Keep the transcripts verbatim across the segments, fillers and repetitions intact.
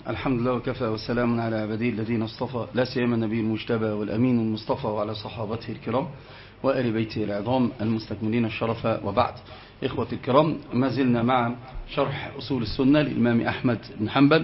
الحمد لله وكفى والسلام على عباده الذين اصطفى، لا سيما النبي المجتبى والأمين المصطفى وعلى صحابته الكرام وآل بيته العظام المستكملين الشرف، وبعد. إخوة الكرام، ما زلنا مع شرح أصول السنة للإمام أحمد بن حنبل.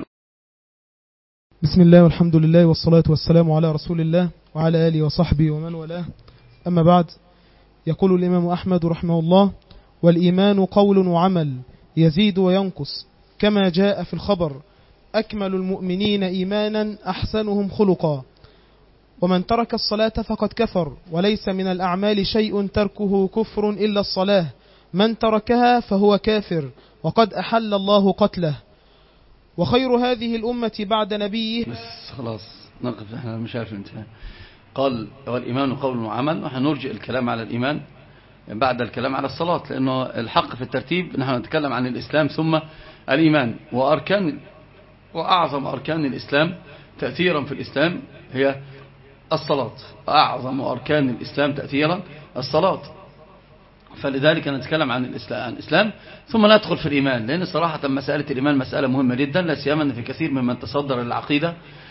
بسم الله والحمد لله والصلاة والسلام على رسول الله وعلى آله وصحبه ومن والاه، أما بعد. يقول الإمام أحمد رحمه الله: والإيمان قول وعمل يزيد وينقص كما جاء في الخبر، أكمل المؤمنين إيمانا أحسنهم خلقا، ومن ترك الصلاة فقد كفر، وليس من الأعمال شيء تركه كفر إلا الصلاة، من تركها فهو كافر وقد أحل الله قتله، وخير هذه الأمة بعد نبيه. بس خلاص نقف، احنا مش عارف انتهى. قال والإيمان قول وعمل، وهنرجع الكلام على الإيمان بعد الكلام على الصلاة، لأنه الحق في الترتيب نحن نتكلم عن الإسلام ثم الإيمان. وأركان وأعظم أركان الإسلام تأثيرا في الإسلام هي الصلاة، أعظم أركان الإسلام تأثيرا الصلاة. فلذلك نتكلم عن الإسلام ثم ندخل في الإيمان، لأن صراحة مسألة الإيمان مسألة مهمة جدا، لا سيما أن في كثير ممن تصدر العقيدة،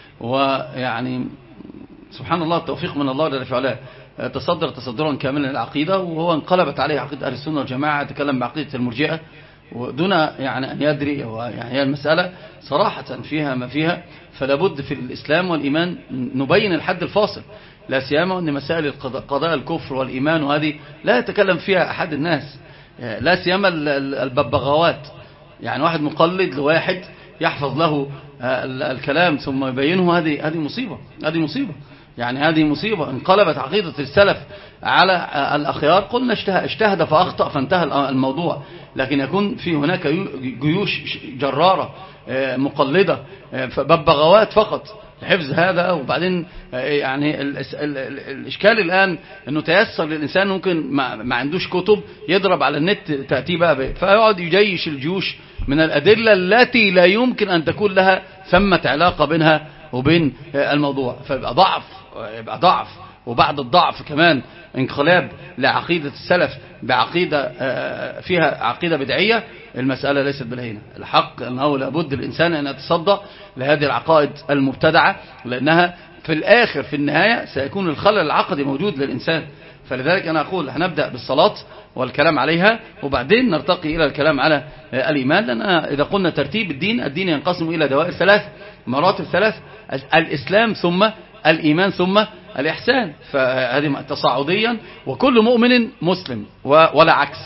ويعني سبحان الله التوفيق من الله جل وعلا، تصدر تصدرا كاملا للعقيدة، وهو انقلبت عليه عقيدة أهل السنة والجماعة، يتكلم بعقيدة المرجئة ودون يعني أن يدري. يعني هي المسألة صراحة فيها ما فيها، فلا بد في الإسلام والإيمان نبين الحد الفاصل، لا سيما أن مسائل قضاء الكفر والإيمان وهذه لا يتكلم فيها أحد الناس، لا سيما الببغاوات. يعني واحد مقلد لواحد يحفظ له الكلام ثم يبينه، هذه هذه مصيبة، هذه مصيبة يعني هذه مصيبة. انقلبت عقيدة السلف على الأخيار، قلنا اجتهد فأخطأ فانتهى الموضوع، لكن يكون في هناك جيوش جرارة مقلدة ببغاوات فقط لحفظ هذا. وبعدين يعني الإشكال الآن أنه تيسر للإنسان ممكن ما عندوش كتب يضرب على النت تأتي بقى، فيقعد يجيش الجيوش من الأدلة التي لا يمكن أن تكون لها ثمة علاقة بينها وبين الموضوع، فيبقى ضعف، يبقى ضعف وبعد الضعف كمان انقلاب لعقيدة السلف بعقيدة فيها عقيدة بدعية. المسألة ليست بالهينة. الحق أنه لابد الإنسان أن يتصدى لهذه العقائد المبتدعة، لأنها في الآخر في النهاية سيكون الخلل العقدي موجود للإنسان. فلذلك أنا أقول هنبدأ بالصلاة والكلام عليها، وبعدين نرتقي إلى الكلام على الإيمان، لأن إذا قلنا ترتيب الدين، الدين ينقسم إلى دوائر ثلاث، مراتب ثلاث: الإسلام ثم الإيمان ثم الإحسان. فهذه تصاعديا، وكل مؤمن مسلم ولا عكس،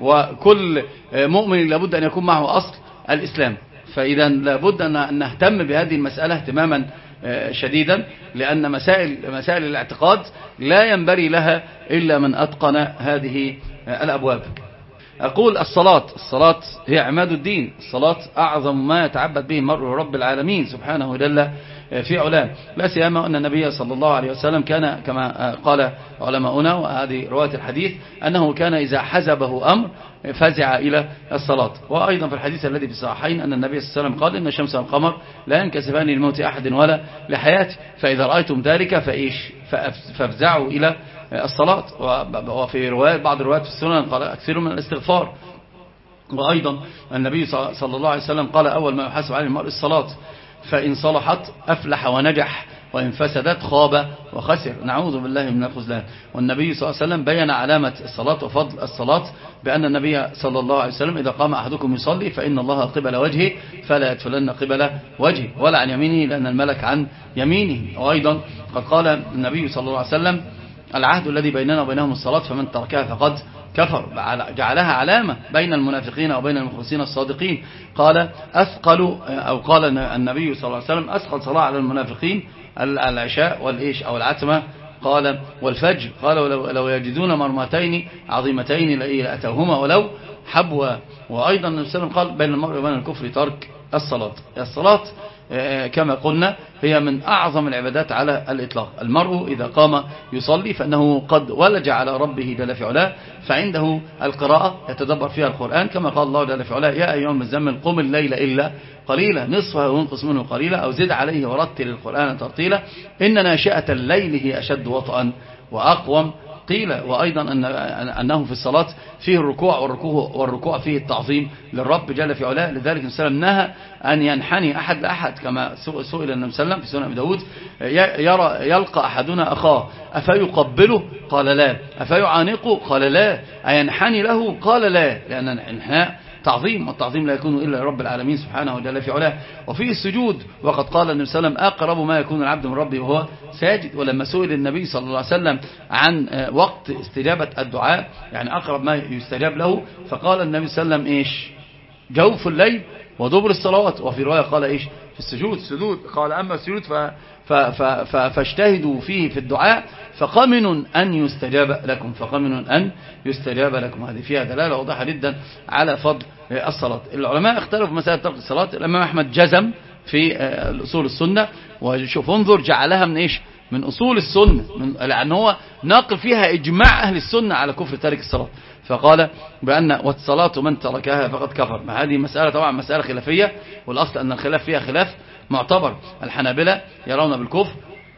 وكل مؤمن لابد أن يكون معه أصل الإسلام. فإذا لابد أن نهتم بهذه المسألة اهتماما شديدا، لأن مسائل مسائل الاعتقاد لا ينبغي لها إلا من أتقن هذه الأبواب. أقول الصلاة الصلاة هي عماد الدين، الصلاة أعظم ما يتعبد به المرء رب العالمين سبحانه جل في علاه، لا سيما أن النبي صلى الله عليه وسلم كان كما قال علماؤنا، وهذه رواية الحديث، أنه كان إذا حزبه أمر فزع إلى الصلاة. وأيضا في الحديث الذي في الصحيحين أن النبي صلى الله عليه وسلم قال: إن الشمس والقمر لا ينكسفان لموت أحد ولا لحياته، فإذا رأيتم ذلك فإيش فافزعوا إلى الصلاة. وفي رواية بعض الروايات في السنن قال: أكثروا من الاستغفار. وأيضا النبي صلى الله عليه وسلم قال: أول ما يحاسب عليه المرء الصلاة، فإن صلحت أفلح ونجح، وإن فسدت خاب وخسر، نعوذ بالله من الخذلان. والنبي صلى الله عليه وسلم بين علامة الصلاة وفضل الصلاة بأن النبي صلى الله عليه وسلم: إذا قام أحدكم يصلي فإن الله قبل وجهه فلا يدفلن قبل وجهه ولا عن يمينه، لأن الملك عن يمينه. وأيضا قد قال النبي صلى الله عليه وسلم: العهد الذي بيننا وبينهم الصلاة، فمن تركها فقد كفر، جعلها علامة بين المنافقين وبين المخلصين الصادقين. قال أثقل أو قال النبي صلى الله عليه وسلم: أثقل صلاة على المنافقين العشاء والإيش أو العتمة، قال والفجر، قال ولو يجدون مرمتين عظيمتين لأتوهما ولو حبوا. وأيضا النبي صلى الله عليه وسلم قال: بين المرء وبين الكفر ترك الصلاة. الصلاة كما قلنا هي من أعظم العبادات على الإطلاق. المرء إذا قام يصلي فإنه قد ولج على ربه جل في علاه، فعنده القراءة يتدبر فيها القرآن، كما قال الله جل في علاه: يا أيها المزمل قم الليل إلا قليلا نصفه وانقص منه قليلا أو زد عليه ورتل القرآن ترتيلا إن ناشئة الليل هي أشد وطئا وأقوم قيل وأيضا أن أنه في الصلاة فيه الركوع والركوع, والركوع فيه التعظيم للرب جل في علاه. لذلك النبي صلى الله عليه وسلم نهى أن ينحني أحد لأحد، كما سئل النبي صلى الله عليه وسلم في سنن أبي داود: يرى يلقى أحدنا أخاه أفيقبله؟ قال لا. أفيعانقه؟ قال لا. أينحني له؟ قال لا، لأن الانحناء تعظيم، والتعظيم لا يكون إلا لرب العالمين سبحانه وجل في علاه. وفيه السجود، وقد قال النبي صلى الله عليه وسلم: أقرب ما يكون العبد من ربه وهو ساجد. ولما سئل النبي صلى الله عليه وسلم عن وقت استجابة الدعاء، يعني أقرب ما يستجاب له، فقال النبي صلى الله عليه وسلم: إيش؟ جوف الليل ودبر الصلوات. وفي رواية قال إيش؟ في السجود. سجود قال: أما السجود ف ف ف ف فاجتهدوا فيه في الدعاء فقمن أن يستجاب لكم، فقمن أن يستجاب لكم. هذه فيها دلالة واضحة جدا على فضل الصلاة. العلماء اختلفوا في مسألة ترك الصلاة. الإمام أحمد جزم في أصول السنة، وشوف انظر جعلها من إيش؟ من أصول السنة، من لأن هو ناقل فيها إجماع أهل السنة على كفر تارك الصلاة، فقال بأن والصلاة من تركها فقد كفر. هذه مسألة طبعا مسألة خلافية، والأصل أن الخلاف فيها خلاف معتبر. الحنابلة يرون بالكفر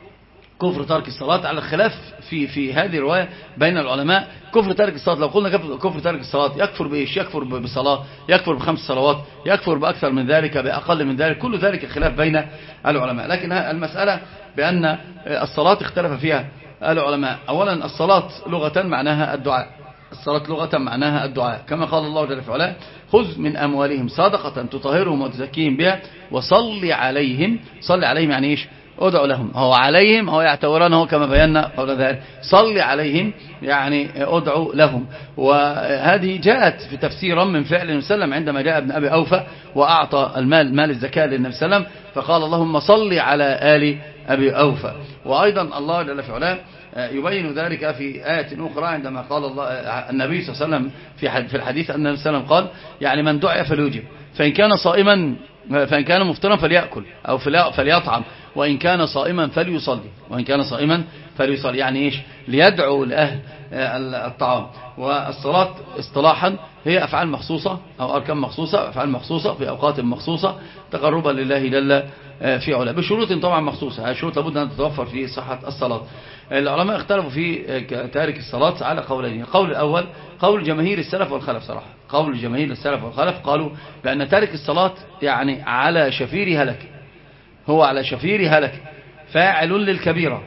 كفر ترك الصلاة على الخلاف في في هذه الرواية بين العلماء. كفر ترك الصلاة، لو قلنا كفر ترك الصلاة يكفر بإيش؟ يكفر بصلاة، يكفر بخمس صلوات، يكفر بأكثر من ذلك، بأقل من ذلك، كل ذلك خلاف بين العلماء. لكن المسألة بأن الصلاة اختلف فيها العلماء. أولا الصلاة لغة معناها الدعاء، الصلاة لغة معناها الدعاء، كما قال الله جل في علاه: خذ من أموالهم صدقة تطهرهم وتزكيهم بها وصل عليهم. صل عليهم يعني إيش؟ ادعو لهم. هو عليهم هو يعتبرونه كما بينا قبل ذلك، صل عليهم يعني ادعو لهم. وهذه جاءت في تفسيرا من فعل النبي صلى الله عليه وسلم عندما جاء ابن أبي أوفى وأعطى المال مال الزكاة للنبي صلى الله عليه وسلم، فقال: اللهم صل على آل أبي أوفى. وأيضا الله جل في علاه يبين ذلك في آية أخرى عندما قال الله النبي صلى الله عليه وسلم في الحديث أن النبي صلى الله عليه وسلم قال: يعني من دعي فليجب، فإن كان صائما فإن كان مفطرا فليأكل أو فليطعم، وإن كان صائما فليصلي، وإن كان صائما فليصلي، يعني إيش؟ ليدعو لأهل الطعام. والصلاة اصطلاحا هي أفعال مخصوصة أو أركان مخصوصة، أفعال مخصوصة في أوقات مخصوصة تقربا لله جل في علا، بشروط طبعا مخصوصة. هذه الشروط لابد أن تتوفر في صحة الصلاة. العلماء اختلفوا في تارك الصلاة على قولين. القول الأول قول جماهير السلف والخلف، صراحة قول جماهير السلف والخلف قالوا بأن تارك الصلاة يعني على شفير هلك، هو على شفير هلك، فاعل للكبيرة،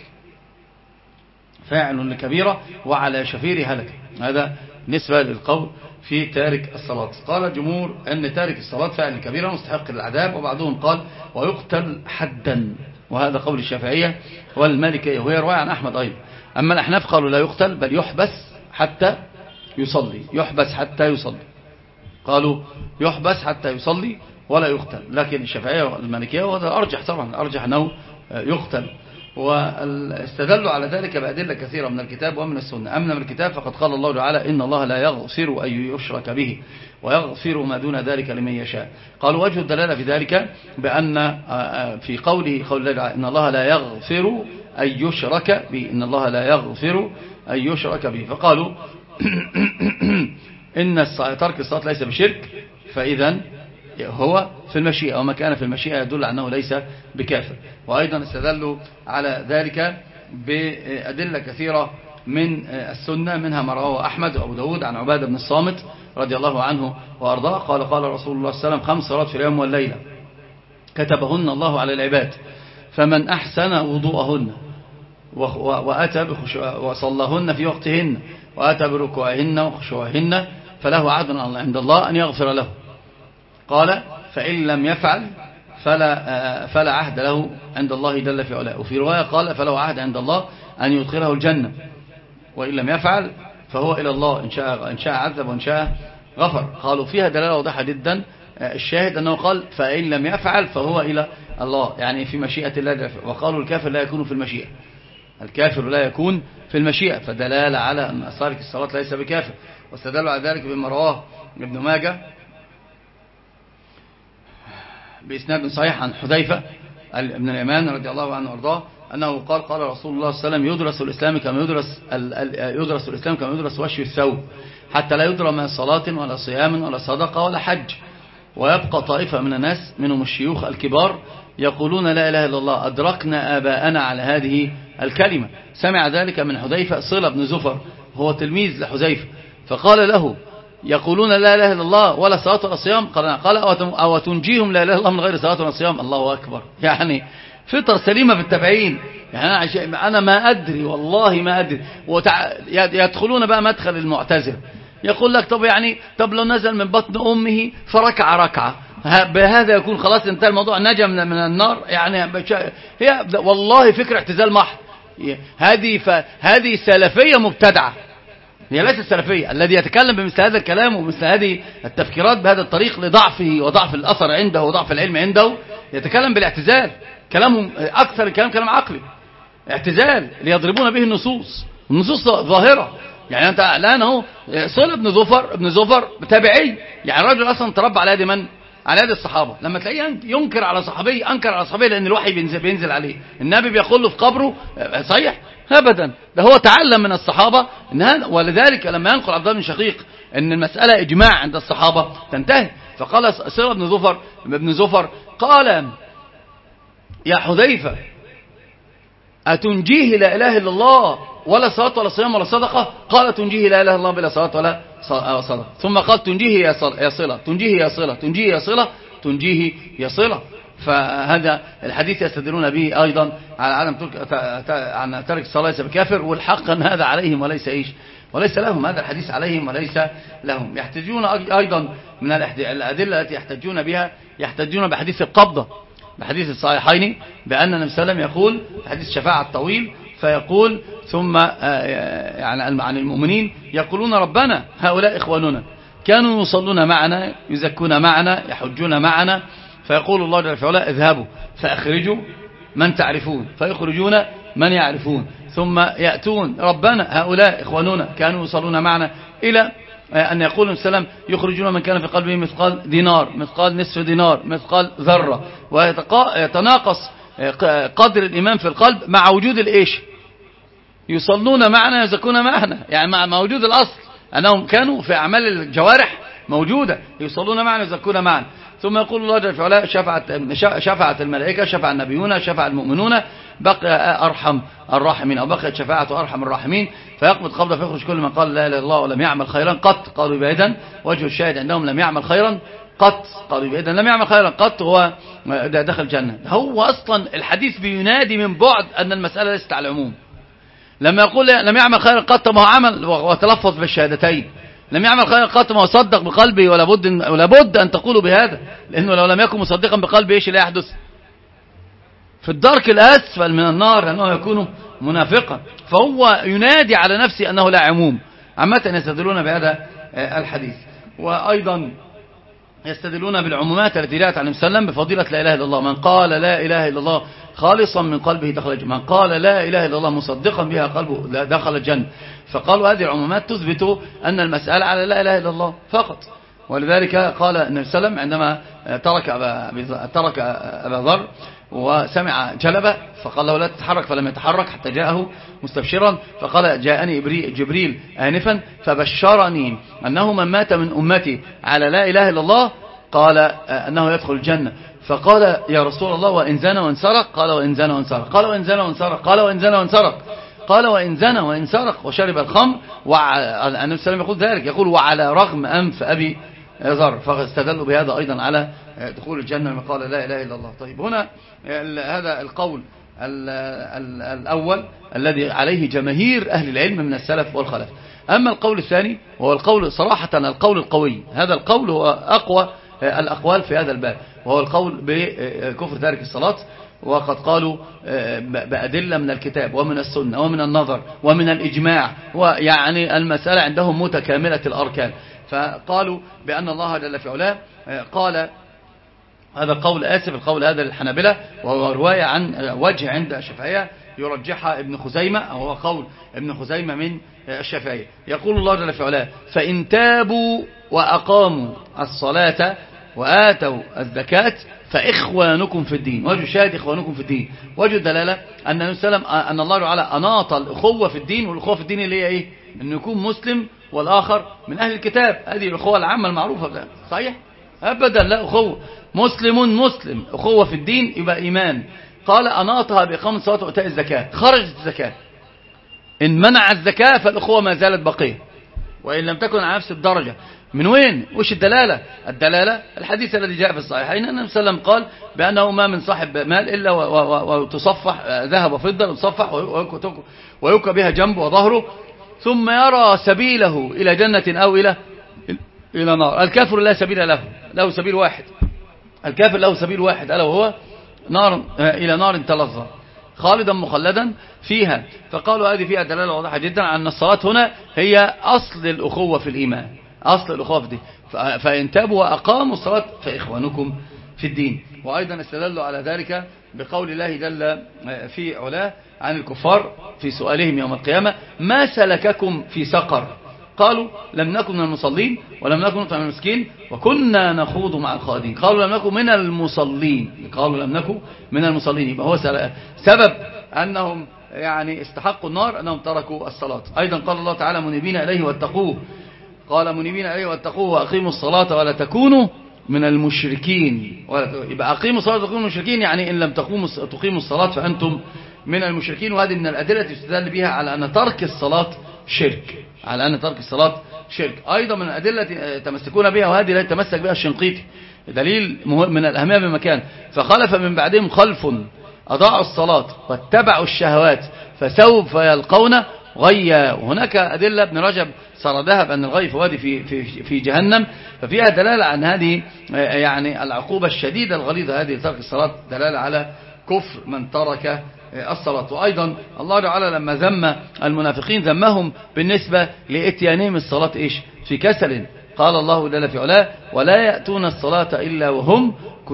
فاعل للكبيرة وعلى شفير هلك. هذا نسبة للقول في تارك الصلاة. قال الجمهور أن تارك الصلاة فاعل الكبيرة مستحق للعذاب، وبعضهم قال ويقتل حدا، وهذا قول الشافعية والمالكية، وهي رواية عن أحمد أيضا. أما الأحناف قالوا لا يقتل بل يحبس حتى يصلي، يحبس حتى يصلي، قالوا يحبس حتى يصلي ولا يقتل. لكن الشافعية والمالكية وهذا أرجح طبعا، أرجح أنه يقتل، واستدلوا على ذلك بأدلة كثيرة من الكتاب ومن السنة. أما من الكتاب فقد قال الله تعالى: إن الله لا يغفر أن يشرك به ويغفر ما دون ذلك لمن يشاء. قالوا وجه الدلالة في ذلك بأن في قوله قول الله إن الله لا يغفر أن يشرك به، إن الله لا يغفر أن يشرك به، فقالوا إن ترك الصلاة ليس بشرك، فإذا هو في المشيئة، وما كان في المشيئة يدل على أنه ليس بكافر. وأيضا استدلوا على ذلك بأدلة كثيرة من السنة، منها ما رواه أحمد وأبو داود عن عبادة بن الصامت رضي الله عنه وأرضاه قال: قال رسول الله صلى الله عليه وسلم: خمس صلوات في اليوم والليلة كتبهن الله على العباد، فمن أحسن وضوءهن وأتى وصلهن في وقتهن وأتى بركوعهن وخشوعهن فله عهد عند الله أن يغفر له. قال: فإن لم يفعل فلا, فلا عهد له عند الله جل في علاه. وفي رواية قال: فله عهد عند الله أن يدخله الجنة، وإن لم يفعل فهو إلى الله، إن شاء, إن شاء عذب وإن شاء غفر. قالوا فيها دلالة واضحة جدا. الشاهد أنه قال: فإن لم يفعل فهو إلى الله، يعني في مشيئة الله. وقالوا الكافر لا يكون في المشيئة، الكافر لا يكون في المشيئة، فدلالة على أن تارك الصلاة ليس بكافر. واستدلوا على ذلك بما رواه ابن ماجه بإسناد صحيح عن حذيفة بن اليمان رضي الله عنه وارضاه أنه قال: قال رسول الله صلى الله عليه وسلم: يدرس الإسلام كما يدرس يدرس الإسلام كما يدرس وشي الثوب، حتى لا يدرى ما صلاة ولا صيام ولا صدقة ولا حج، ويبقى طائفة من الناس منهم الشيوخ الكبار يقولون لا إله إلا الله، أدركنا آباءنا على هذه الكلمة. سمع ذلك من حذيفة. صلة بن زفر هو تلميذ لحذيفة، فقال له يقولون لا إله إلا الله ولا صلاة ولا صيام، قال قال أو تنجيهم لا إله إلا الله من غير صلاة ولا صيام. الله أكبر. يعني فطر سليمة في التابعين. يعني أنا ما أدري والله ما أدري. يدخلون بقى مدخل المعتزلة، يقول لك طب يعني طب لو نزل من بطن أمه فركع ركعة بهذا يكون خلاص انتهى الموضوع، نجا من النار. يعني هي والله فكر اعتزال محض. هذه فهذه سلفية مبتدعة، هي ليست سلفية. الذي يتكلم بمثل هذا الكلام ومثل هذه التفكيرات بهذا الطريق لضعفه وضعف الأثر عنده وضعف العلم عنده، يتكلم بالاعتزال. كلامهم أكثر الكلام كلام عقلي، اعتزال ليضربون به النصوص. النصوص ظاهرة. يعني أنت الآن أهو صلة بن زفر ابن زفر تابعي، يعني الرجل أصلا تربى على يد من؟ على يد الصحابة. لما تلاقيه ينكر على صحابي، أنكر على صحابي لأن الوحي بينزل, بينزل عليه، النبي بيقول له في قبره صحيح أبدا، ده هو تعلم من الصحابة إن هذا. ولذلك لما ينقل عبد الله بن شقيق أن المسألة إجماع عند الصحابة تنتهي، فقال صلة بن زفر ابن زفر قال يا حذيفة أتنجيه لا إله إلا الله ولا صلاة ولا صيام ولا صدقة؟ قال تنجيه لا إله إلا الله بلا صلاة ولا صدقة. ثم قال تنجيه يا صلة، تنجيه يا صلة، تنجيه يا صلة، تنجيه يا صلة. فهذا الحديث يستدلون به أيضا على عدم ترك عن ترك الصلاة ليس بكافر، والحق أن هذا عليهم وليس إيش وليس لهم. هذا الحديث عليهم وليس لهم. يحتجون أيضا من الأدلة التي يحتجون بها، يحتجون بحديث القبضة، بحديث الصحيحين بأن النبي صلى الله عليه وسلم يقول حديث الشفاعة الطويل، فيقول ثم يعني عن المؤمنين يقولون ربنا هؤلاء إخواننا كانوا يصلون معنا يزكون معنا يحجون معنا، فيقول الله جل وعلا اذهبوا فأخرجوا من تعرفون فيخرجون من يعرفون، ثم يأتون ربنا هؤلاء إخواننا كانوا يصلون معنا، إلى أن يقول السلام يخرجون من كان في قلبه مثقال دينار، مثقال نصف دينار، مثقال ذرة، ويتناقص قدر الإيمان في القلب مع وجود الإيش، يصلون معنا يزكون معنا، يعني مع وجود الأصل أنهم كانوا في أعمال الجوارح موجودة، يصلون معنا يزكون معنا. ثم يقول الله جل وعلا شفعت شفعت الملائكة، شفع النبيون، شفع المؤمنون، بقي أرحم الراحمين أو بقيت شفاعة أرحم الراحمين، فيقبض قبضة فيخرج كل من قال لا إله إلا الله ولم يعمل خيرا قط. قالوا بعيدا وجه الشاهد عندهم لم يعمل خيرا قط، قالوا بعيدا لم يعمل خيرا قط هو دخل الجنة. هو أصلا الحديث بينادي من بعد أن المسألة ليست على العموم. لما يقول لم يعمل خيرا قط ما هو عمل وتلفظ بالشهادتين، لم يعمل خيرا قط ما هو صدق بقلبه، ولا بد ولا بد أن تقولوا بهذا، لأنه لو لم يكن مصدقا بقلبه إيش لا يحدث في الدرك الأسفل من النار، أنه يكون منافقا. فهو ينادي على نفسه أنه لا عموم. عامة يستدلون بهذا الحديث، وأيضا يستدلون بالعمومات التي جاءت عن النبي صلى الله عليه وسلم بفضيلة لا إله إلا الله. من قال لا إله إلا الله خالصا من قلبه دخل الجنة، من قال لا إله إلا الله مصدقا بها قلبه دخل الجنة. فقالوا هذه العمومات تثبت أن المسألة على لا إله إلا الله فقط. ولذلك قال النبي صلى الله عليه وسلم عندما ترك أبا, ترك أبا ذر وسمع جلبة فقال له لا تتحرك، فلم يتحرك حتى جاءه مستبشرا، فقال جاءني جبريل آنفا فبشرني أنه من مات من أمتي على لا إله إلا الله قال أنه يدخل الجنة. فقال يا رسول الله وإن زنى وإن سرق؟ قال وإن زنى وإن سرق. قال وإن زنى وإن سرق؟ قال وإن زنى وإن سرق. قال وإن زنى وإن سرق وشرب الخمر، النبي صلى الله عليه وسلم يقول ذلك، يقول وعلى رغم أنف أبي ذر، فاستدلوا بهذا أيضا على دخول الجنة لما قال لا إله إلا الله. طيب هنا هذا القول الأول الذي عليه جماهير أهل العلم من السلف والخلف. أما القول الثاني وهو القول صراحة القول القوي، هذا القول هو أقوى الأقوال في هذا الباب، وهو القول بكفر تارك الصلاة، وقد قالوا بأدلة من الكتاب ومن السنة ومن النظر ومن الإجماع، ويعني المسألة عندهم متكاملة الأركان. فقالوا بأن الله جل في علاه قال هذا القول آسف القول هذا للحنابلة، وهو رواية عن وجه عند الشافعية يرجحها ابن خزيمة، أو هو قول ابن خزيمة من الشافعية. يقول الله جل في علاه فإن تابوا وأقاموا الصلاة وآتوا الزكاة فإخوانكم في الدين. وجه الشاهد إخوانكم في الدين، وجه الدلالة أن النبي صلى الله عليه وسلم أن الله تعالى أناط الأخوة في الدين، والأخوة في الدين اللي هي إيه؟ أن يكون مسلم والآخر من أهل الكتاب، هذه الأخوة العامة المعروفة. صحيح أبدا، لا أخوة. مسلم مسلم، أخوة في الدين يبقى إيمان. قال أناطها بإقامة الصلاة وإيتاء الزكاة. خرجت الزكاة، إن منع الزكاة فالأخوة ما زالت بقية، وإن لم تكن على نفس الدرجة. من وين؟ وش الدلالة؟ الدلالة الحديث الذي جاء في الصحيحين أن النبي صلى الله عليه وسلم قال بأنه ما من صاحب مال إلا وتصفح ذهب وفضة، وتصفح ويوكى بها جنبه وظهره، ثم يرى سبيله إلى جنة أو إلى إلى نار. الكافر لا سبيل له، له سبيل واحد. الكافر له سبيل واحد، ألا وهو نار، إلى نار تلظى خالدا مخلدا فيها. فقالوا هذه فيها دلالة واضحة جدا على أن الصلاة هنا هي أصل الأخوة في الإيمان، أصل الأخوة في الدين. فإن تابوا وأقاموا الصلاة فإخوانكم في الدين. وأيضا استدلوا على ذلك بقول الله جل في علاه عن الكفار في سؤالهم يوم القيامة: ما سلككم في سقر؟ قالوا لم نكن من المصلين ولم نكن نطعم المسكين وكنا نخوض مع الخائضين. قالوا لم نكن من المصلين، قالوا لم نكن من المصلين. يبقى هو سبب أنهم يعني استحقوا النار أنهم تركوا الصلاة. أيضا قال الله تعالى: منيبين إليه واتقوه. قال منيبين إليه واتقوه وأقيموا الصلاة ولا تكونوا من المشركين. يبقى أقيموا الصلاة وتكونوا من المشركين، يعني إن لم تقوموا تقيموا الصلاة فأنتم من المشركين. وهذه من الأدلة يستدل بها على أن ترك الصلاة شرك، على أن ترك الصلاة شرك. أيضا من الأدلة تمسكون بها، وهذه لا يتمسك بها الشنقيطي، دليل من الأهمية بمكان: فخلف من بعدهم خلف أضاعوا الصلاة واتبعوا الشهوات فسوف يلقون غيا. وهناك أدلة ابن رجب سردها بأن الغي في وادي في, في, في جهنم، ففيها دلالة عن هذه يعني العقوبة الشديدة الغليظة هذه ترك الصلاة، دلالة على كفر من ترك الصلاة. وأيضا الله تعالى لما ذم المنافقين ذمهم بالنسبة لإتيانهم الصلاة إيش؟ في كسل. قال الله جل في علاه: ولا يأتون الصلاة إلا وهم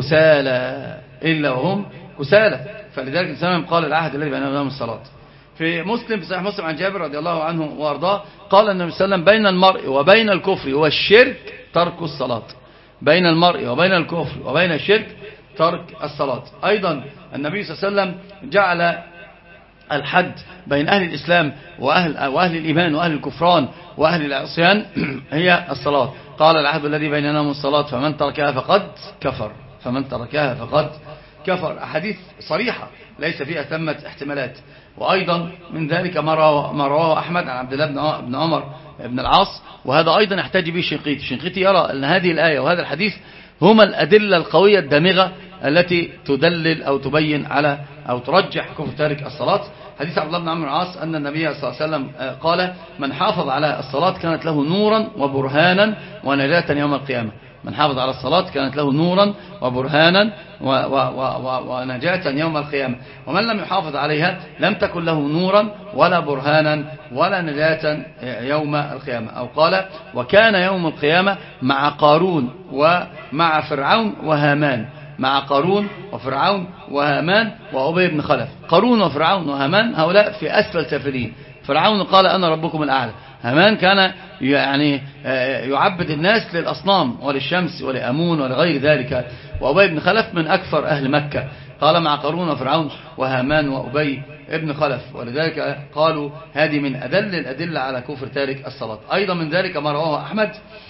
كسالى، إلا وهم كسالى. فلذلك الإسلام قال العهد الذي بيننا وبينهم الصلاة. في مسلم في صحيح مسلم عن جابر رضي الله عنه وارضاه قال النبي صلى الله عليه وسلم: بين المرء وبين الكفر والشرك ترك الصلاة. بين المرء وبين الكفر وبين الشرك ترك الصلاة. أيضا النبي صلى الله عليه وسلم جعل الحد بين أهل الإسلام وأهل, وأهل الإيمان وأهل الكفران وأهل العصيان هي الصلاة. قال: العهد الذي بيننا الصلاة فمن تركها فقد كفر، فمن تركها فقد كفر. أحاديث صريحة ليس فيها ثمة احتمالات. وأيضا من ذلك ما رواه أحمد عن عبد الله بن عمر بن العاص، وهذا أيضا يحتاج به الشنقيطي. الشنقيطي يرى أن هذه الآية وهذا الحديث هما الأدلة القوية الدامغة التي تدلل أو تبين على أو ترجح كفر تارك الصلاة. حديث عبد الله بن عمرو بن العاص أن النبي صلى الله عليه وسلم قال: من حافظ على الصلاة كانت له نورا وبرهانا ونجاة يوم القيامة. من حافظ على الصلاة كانت له نورا وبرهانا ونجاة يوم القيامة، ومن لم يحافظ عليها لم تكن له نورا ولا برهانا ولا نجاة يوم القيامة. أو قال: وكان يوم القيامة مع قارون ومع فرعون وهامان. مع قارون وفرعون وهامان وأبي بن خلف. قارون وفرعون وهامان هؤلاء في أسفل سافلين. فرعون قال: أنا ربكم الأعلى. هامان كان يعني يعبد الناس للأصنام وللشمس ولأمون ولغير ذلك. وأبي بن خلف من أكثر أهل مكة. قال: مع قارون وفرعون وهامان وأبي ابن خلف. ولذلك قالوا هذه من أدل الأدلة على كفر تارك الصلاة. أيضا من ذلك ما رواه أحمد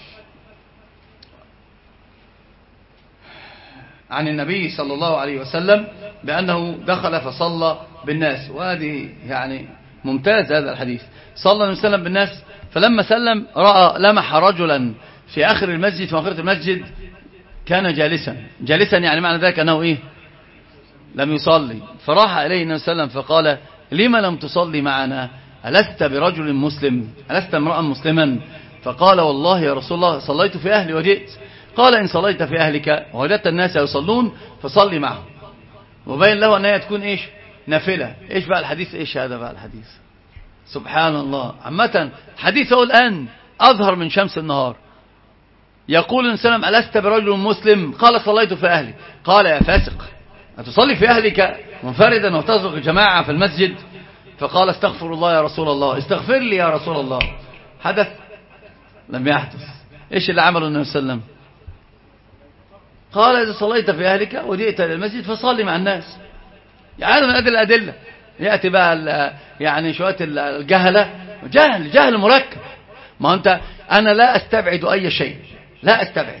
عن النبي صلى الله عليه وسلم بأنه دخل فصلى بالناس، وهذه يعني ممتاز هذا الحديث. صلى الله عليه وسلم بالناس، فلما سلم رأى لمح رجلا في آخر المسجد، في آخرة المسجد كان جالسا. جالسا يعني معنى ذلك أنه إيه؟ لم يصلي. فراح إليه النبي صلى الله عليه وسلم فقال: لما لم تصلي معنا؟ ألست برجل مسلم؟ ألست امرأ مسلما؟ فقال: والله يا رسول الله صليت في أهلي وجئت. قال: إن صليت في أهلك ووجدت الناس يصلون فصلي معهم. وبين له أنها تكون إيش؟ نافلة. إيش بقى الحديث؟ إيش هذا بقى الحديث؟ سبحان الله. عامة حديثه الآن أظهر من شمس النهار. يقول الإنسان: ألست برجل مسلم؟ قال: صليت في أهلي. قال: يا فاسق، أتصلي في أهلك منفردا وتترك الجماعة في المسجد؟ فقال: استغفر الله يا رسول الله، استغفر لي يا رسول الله. حدث؟ لم يحدث. إيش اللي عمله النبي صلى الله عليه وسلم؟ قال: إذا صليت في أهلك وجئت إلى المسجد فصلي مع الناس. يعني من أدل الأدلة يأتي بقى يعني شوية الجهلة، جهل جهل مركب. ما أنت أنا لا أستبعد أي شيء، لا أستبعد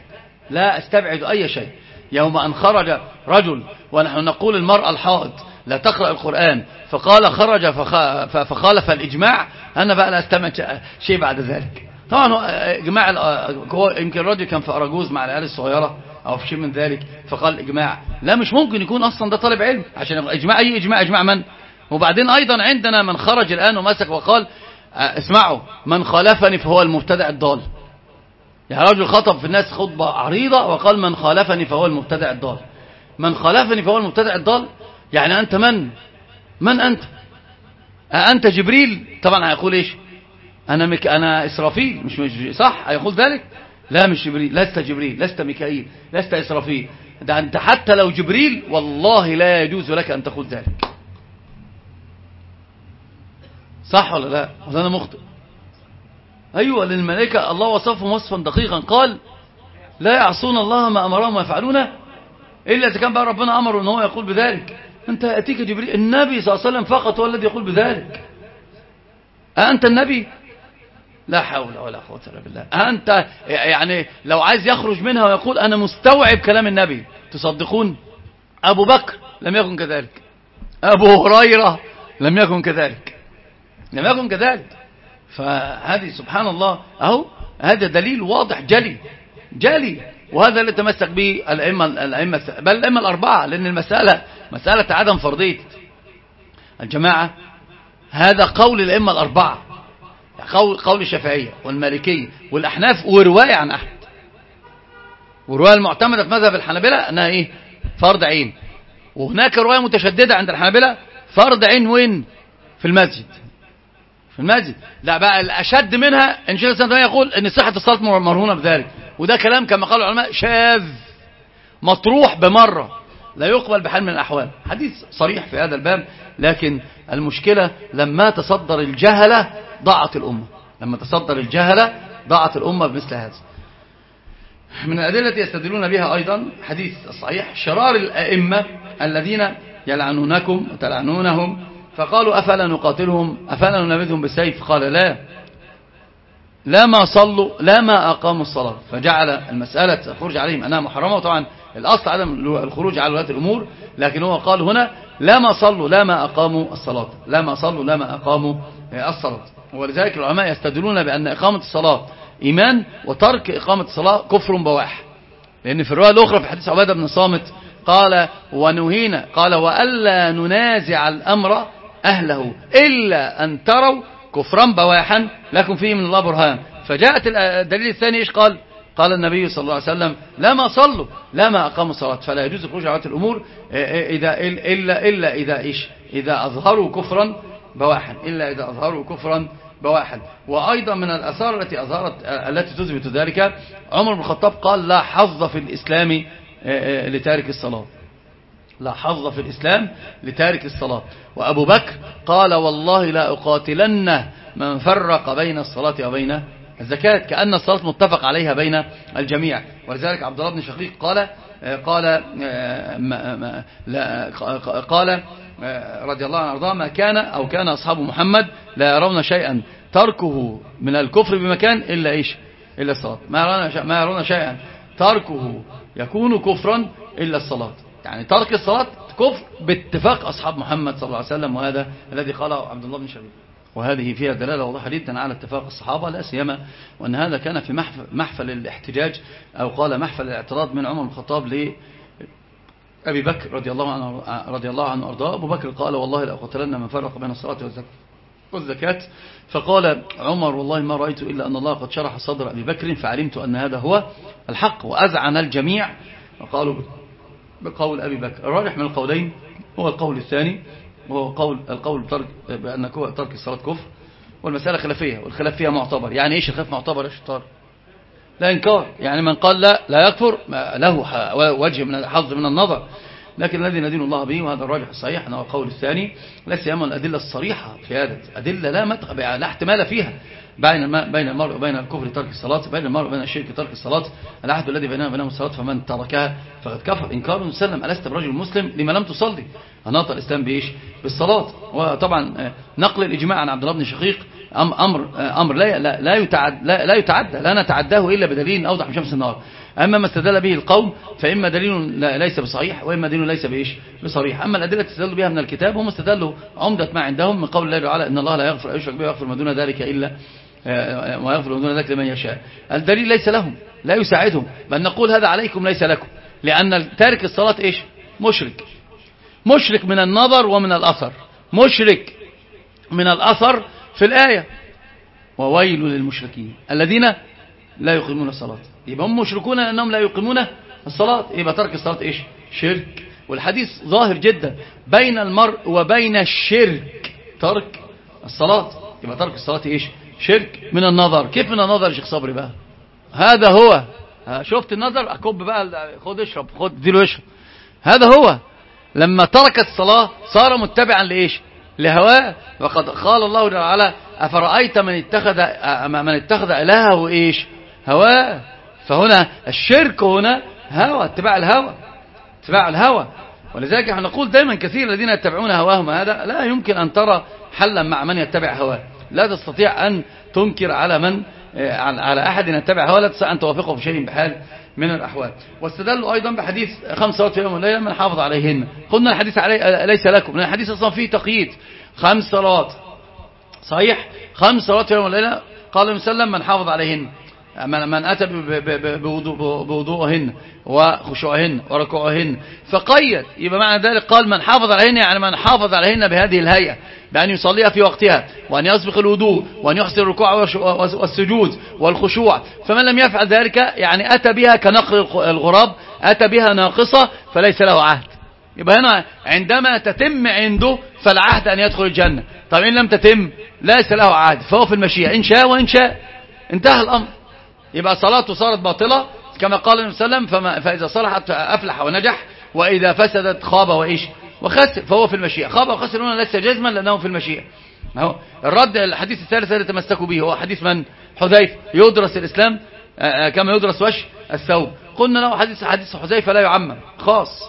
لا أستبعد أي شيء. يوم أن خرج رجل ونحن نقول المرأة الحائض لا تقرأ القرآن فقال خرج فخالف الإجماع، أنا بقى لا أستبعد شيء بعد ذلك. طبعا إجماع يمكن الرجل كان في أراجوز مع العيال الصغيرة أو في شيء من ذلك فقال إجماع، لا مش ممكن يكون أصلا ده طالب علم عشان إجماع. أي إجماع؟ إجماع من؟ وبعدين أيضا عندنا من خرج الآن ومسك وقال اسمعوا من خالفني فهو المبتدع الضال. يعني رجل خطب في الناس خطبة عريضة وقال من خالفني فهو المبتدع الضال. من خالفني فهو المبتدع الضال، يعني أنت من؟ من أنت؟ أنت جبريل؟ طبعا هيقول إيش؟ أنا مك... أنا إسرافيل، مش مش صح؟ هيقول ذلك؟ لا مش جبريل، لست جبريل، لست ميكائيل، لست إسرافيل، ده أنت حتى لو جبريل والله لا يجوز لك أن تقول ذلك. صح ولا لا؟ ولا أنا مخطئ؟ أيوة، للملائكة الله وصفهم وصفا دقيقا، قال لا يعصون الله ما أمرهم ويفعلونه إلا إذا كان بقى ربنا أمره أن هو يقول بذلك. أنت أتيك جبريل، النبي صلى الله عليه وسلم فقط هو الذي يقول بذلك. أنت النبي؟ لا حول ولا قوة إلا بالله. أنت يعني لو عايز يخرج منها ويقول أنا مستوعب كلام النبي تصدقون؟ أبو بكر لم يكن كذلك، أبو هريرة لم يكن كذلك، لم يكن كذلك. فهذه سبحان الله أهو، هذا دليل واضح جلي جلي، وهذا اللي تمسك به الأئمة الأئمة بل الأئمة الأربعة، لأن المسألة مسألة عدم فرضية الجماعة. هذا قول الأئمة الأربعة، قول قول الشافعية والمالكية والأحناف، ورواية عن أحمد، ورواية المعتمدة في مذهب الحنابلة أنها إيه؟ فرض عين. وهناك رواية متشددة عند الحنابلة فرض عين وين؟ في المسجد، في المسجد. لا بقى الأشد منها إن شيخ الإسلام يقول إن صحة الصلاة مرهونة بذلك، وده كلام كما قال العلماء شاذ مطروح بمرة لا يقبل بحال من الأحوال. حديث صريح في هذا الباب، لكن المشكلة لما تصدر الجهلة ضاعت الأمة، لما تصدر الجهلة ضاعت الأمة بمثل هذا. من الأدلة يستدلون بها أيضا حديث الصحيح شرار الأئمة الذين يلعنونكم وتلعنونهم، فقالوا أفلا نقاتلهم أفلا ننبذهم بالسيف؟ قال لا، لا ما صلوا لا ما أقاموا الصلاة، فجعل المسألة الخروج عليهم أنها محرمة. وطبعا الأصل عدم الخروج على ولاة الأمور، لكن هو قال هنا لا ما صلوا لا ما أقاموا الصلاة، لا ما صلوا لا ما أقاموا الصلاة. ولذلك العلماء يستدلون بأن إقامة الصلاة إيمان وترك إقامة الصلاة كفر بواح، لأن في الرواية الأخرى في حديث عبادة بن الصامت قال ونهينا قال وألا ننازع الأمر أهله إلا أن تروا كفرا بواحا لكم فيه من الله برهان. فجاءت الدليل الثاني إيش قال؟ قال النبي صلى الله عليه وسلم لا ما صلوا لا ما أقاموا الصلاة، فلا يجوز الخروج على الأمور إذا إلا إلا إذا إيش؟ إذا أظهروا كفرا بواحا، إلا إذا أظهروا كفرا بواحا. وأيضا من الآثار التي أظهرت التي تثبت ذلك عمر بن الخطاب قال لا حظ في الإسلام لتارك الصلاة، لا حظ في الإسلام لتارك الصلاة. وأبو بكر قال والله لا أقاتلن من فرق بين الصلاة وبين الزكاة، كأن الصلاة متفق عليها بين الجميع. ولذلك عبد الله بن شقيق قال قال ما ما لا قال رضي الله عنه وارضاه ما كان أو كان أصحاب محمد لا يرون شيئا تركه من الكفر بمكان إلا إيش؟ إلا الصلاة. ما يرون ما يرون شيئا تركه يكون كفرا إلا الصلاة، يعني ترك الصلاة كفر باتفاق أصحاب محمد صلى الله عليه وسلم، وهذا الذي قاله عبد الله بن شقيق. وهذه فيها دلالة واضحة جدا على اتفاق الصحابة، لا سيما وأن هذا كان في محفل, محفل الاحتجاج أو قال محفل الاعتراض من عمر بن الخطاب لأبي بكر رضي الله عنه رضي الله عنه وأرضاه. أبو بكر قال والله لأقتلن من فرق بين الصلاة والزكاة، فقال عمر والله ما رأيت إلا أن الله قد شرح صدر أبي بكر فعلمت أن هذا هو الحق، وأذعن الجميع وقالوا بقول أبي بكر. الراجح من القولين هو القول الثاني، وهو قول القول بترك بأن ترك الصلاة كفر، والمسألة خلافية، والخلاف فيها معتبر. يعني إيش الخلاف معتبر؟ إيش الطار؟ لا إنكار، يعني من قال لا لا يكفر له وجه من الحظ من النظر، لكن الذي ندين الله به وهذا الراجح الصحيح أنه القول الثاني، لا سيما الأدلة الصريحة في هذا، أدلة لا متق... لا احتمال فيها بين بين المرء وبين الكفر ترك الصلاة، بين المرء وبين الشرك ترك الصلاة. العهد الذي بيننا وبينهم الصلاة فمن تركها فقد كفر. إنكار مسلم، ألست برجل مسلم لما لم تصلي؟ أناط الإسلام بإيش؟ بالصلاة. وطبعا نقل الإجماع عن عبد الله بن شقيق أمر أمر لا لا لا يتعدى لا, لا يتعدى لا نتعداه إلا بدليل أوضح من شمس النهار. أما ما استدل به القوم فإما دليل ليس بصحيح وإما دليل ليس بإيش بصريح. أما الأدلة تستدل بها من الكتاب هم استدلوا عمدة ما عندهم من قول الله تعالى إن الله لا يغفر أن يشرك به ويغفر ما دون ذلك إلا ويغفر ما دون ذلك لمن يشاء. الدليل ليس لهم لا يساعدهم، بل نقول هذا عليكم ليس لكم، لأن تارك الصلاة إيش مشرك، مشرك من النظر ومن الأثر، مشرك من الأثر في الآية وويل للمشركين الذين لا يقيمون الصلاة. يبقى هم مشركون لأنهم لا يقيمون الصلاة، يبقى ترك الصلاة إيش شرك. والحديث ظاهر جدا بين المرء وبين الشرك ترك الصلاة، يبقى ترك الصلاة إيش شرك من النظر. كيف من النظر يا شيخ صبري بقى؟ هذا هو، شفت النظر أكب بقى، خد اشرب، خد اديله اشرب. هذا هو لما ترك الصلاة صار متبعا لإيش لهواه. وقد قال الله تعالى أفرأيت من اتخذ من اتخذ إلهه إيش هواه. فهنا الشرك هنا هوى، اتباع الهوى، اتباع الهوى. ولذلك احنا نقول دايما كثير الذين يتبعون هواهم هذا لا يمكن أن ترى حلا مع من يتبع هواه. لا تستطيع أن تنكر على من على أحد يتبع هواه، لا تستطيع أن توافقه في شيء بحال من الأحوال. واستدلوا أيضا بحديث خمس صلوات في يوم والليلة من حافظ عليهن. قلنا الحديث علي ليس لكم، لأن الحديث أصلا فيه تقييد خمس صلوات صحيح، خمس صلوات في يوم والليلة قال النبي صلى الله عليه وسلم من حافظ عليهن، من, من أتى بوضوءهن وخشوعهن وركوعهن فقيد. يبقى معنى ذلك قال من حافظ عليهن يعني من حافظ عليهن بهذه الهيئة، بأن يصليها في وقتها وأن يسبق الوضوء وأن يحسن الركوع والسجود والخشوع. فمن لم يفعل ذلك يعني أتى بها كنقر الغراب، أتى بها ناقصة فليس له عهد. يبقى هنا عندما تتم عنده فالعهد أن يدخل الجنة. طب إن لم تتم ليس له عهد، فهو في المشيئة إن شاء وإن شاء، انتهى الأمر. يبقى صلاته صارت باطلة كما قال النبي صلى الله عليه وسلم، فإذا صلحت أفلح ونجح وإذا فسدت خاب وإيش وخسر. فهو في المشيئة، خاب وخسر هنا ليس جزما لأنه في المشيئة. الرد الحديث الثالث الذي تمسكوا به هو حديث من حذيفة، يدرس الإسلام كما يدرس وش الثوب. قلنا له حديث حديث حذيفة لا يعمم، خاص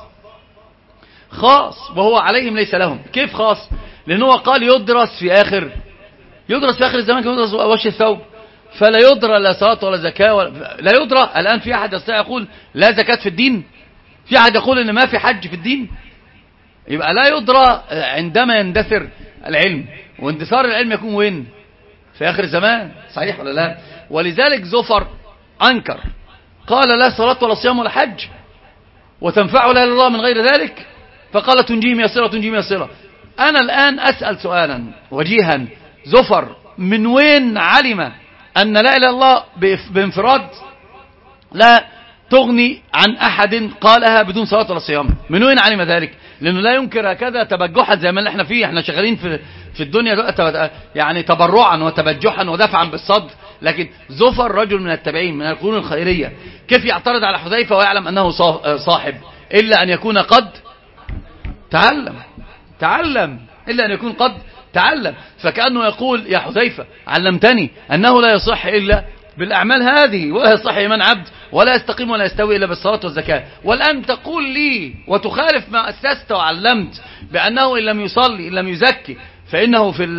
خاص وهو عليهم ليس لهم. كيف خاص؟ لأنه قال يدرس في آخر يدرس في آخر الزمان كما يدرس وش الثوب، فلا يدرى لا صلاة ولا زكاة ولا لا يدرى. الآن في أحد يستطيع يقول لا زكاة في الدين؟ في أحد يقول إن ما في حج في الدين؟ يبقى لا يدرى عندما يندثر العلم، واندثار العلم يكون وين؟ في آخر الزمان، صحيح ولا لا؟ ولذلك زفر أنكر قال لا صلاة ولا صيام ولا حج وتنفعه لا الله من غير ذلك، فقال تنجيم يصيرة تنجيم يصيرة. أنا الآن أسأل سؤالا وجيها، زفر من وين علم أن لا إله إلا الله بانفراد لا تغني عن أحد قالها بدون صلاة ولا صيام؟ من وين علم ذلك؟ لأنه لا ينكر هكذا تبجحا زي ما احنا فيه، احنا شغالين في في الدنيا يعني تبرعا وتبجحا ودفعا بالصد. لكن زفر رجل من التابعين من القرون الخيرية كيف يعترض على حذيفة ويعلم أنه صاحب إلا أن يكون قد تعلم تعلم إلا أن يكون قد تعلم. فكأنه يقول يا حذيفة علمتني أنه لا يصح إلا بالأعمال هذه، ولا يصح إيمان عبد ولا يستقيم ولا يستوي إلا بالصلاة والزكاة. والآن تقول لي وتخالف ما أسست وعلمت بأنه إن لم يصلي إن لم يزكي فإنه في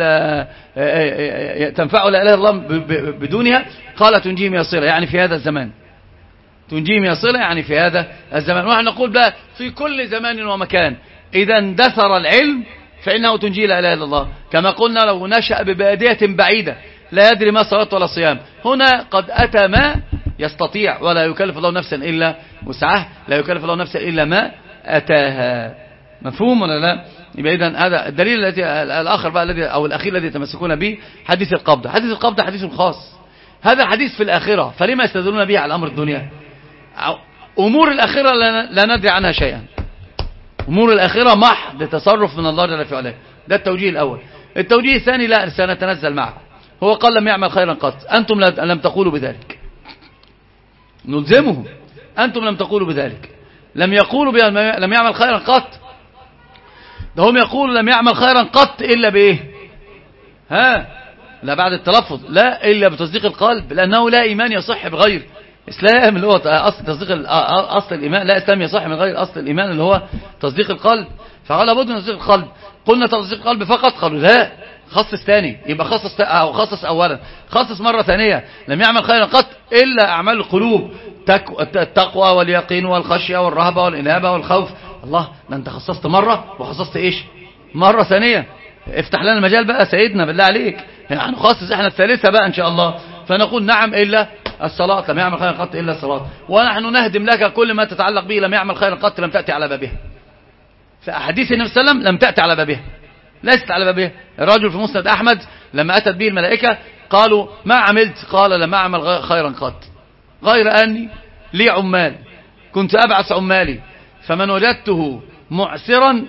تنفعه لا إله إلا الله بدونها. قال تنجيم يصير يعني في هذا الزمان، تنجيم يصير يعني في هذا الزمان. ونحن نقول بقى في كل زمان ومكان إذا اندثر العلم فإنه تنجي لا إله إلا الله. كما قلنا لو نشأ ببادية بعيدة لا يدري ما صلاة ولا صيام، هنا قد أتى ما يستطيع ولا يكلف الله نفسا إلا وسعها، لا يكلف الله نفسا إلا ما أتاها. مفهوم ولا لا؟ يبقى إذن هذا الدليل الذي الآخر بقى الذي أو الأخير الذي يتمسكون به حديث القبضة. حديث القبضة حديث خاص، هذا حديث في الآخرة، فلما يستدلون به على أمر الدنيا؟ أمور الآخرة لا ندري عنها شيئا، أمور الآخرة محض تصرف من الله جل في علاه. ده التوجيه الأول. التوجيه الثاني لا سنتنزل معكم، هو قال لم يعمل خيرا قط، أنتم لم تقولوا بذلك، نلزمهم. أنتم لم تقولوا بذلك، لم يقولوا لم يعمل خيرا قط، ده هم يقولوا لم يعمل خيرا قط إلا بإيه؟ ها لا بعد التلفظ، لا إلا بتصديق القلب، لأنه لا إيمان يصح بغير إسلام اللي هو أصل تصديق أصل الإيمان، لا إسلام يصح من غير أصل الإيمان اللي هو تصديق القلب. فقال لابد من تصديق القلب. قلنا تصديق القلب فقط، قالوا لا، خصص ثاني، يبقى خصص أو خصص أولا، خصص مرة ثانية لم يعمل خيرا قط إلا أعمال القلوب، التقوى واليقين والخشية والرهبة والإنابة والخوف. الله، ده أنت خصصت مرة وخصصت إيش مرة ثانية. افتح لنا المجال بقى سيدنا بالله عليك، يعني نخصص احنا الثالثة بقى إن شاء الله. فنقول نعم إلا الصلاة، لم يعمل خيرا قط إلا الصلاة، ونحن نهدم لك كل ما تتعلق به لم يعمل خيرا قط لم تأتي على بابها. في أحاديث النبي صلى الله عليه وسلم لم تأتي على بابها، ليست على بابها. الرجل في مسند أحمد لما أتت به الملائكة قالوا ما عملت؟ قال لم أعمل خيرا قط غير أني لي عمال كنت أبعث عمالي فمن وجدته معسرا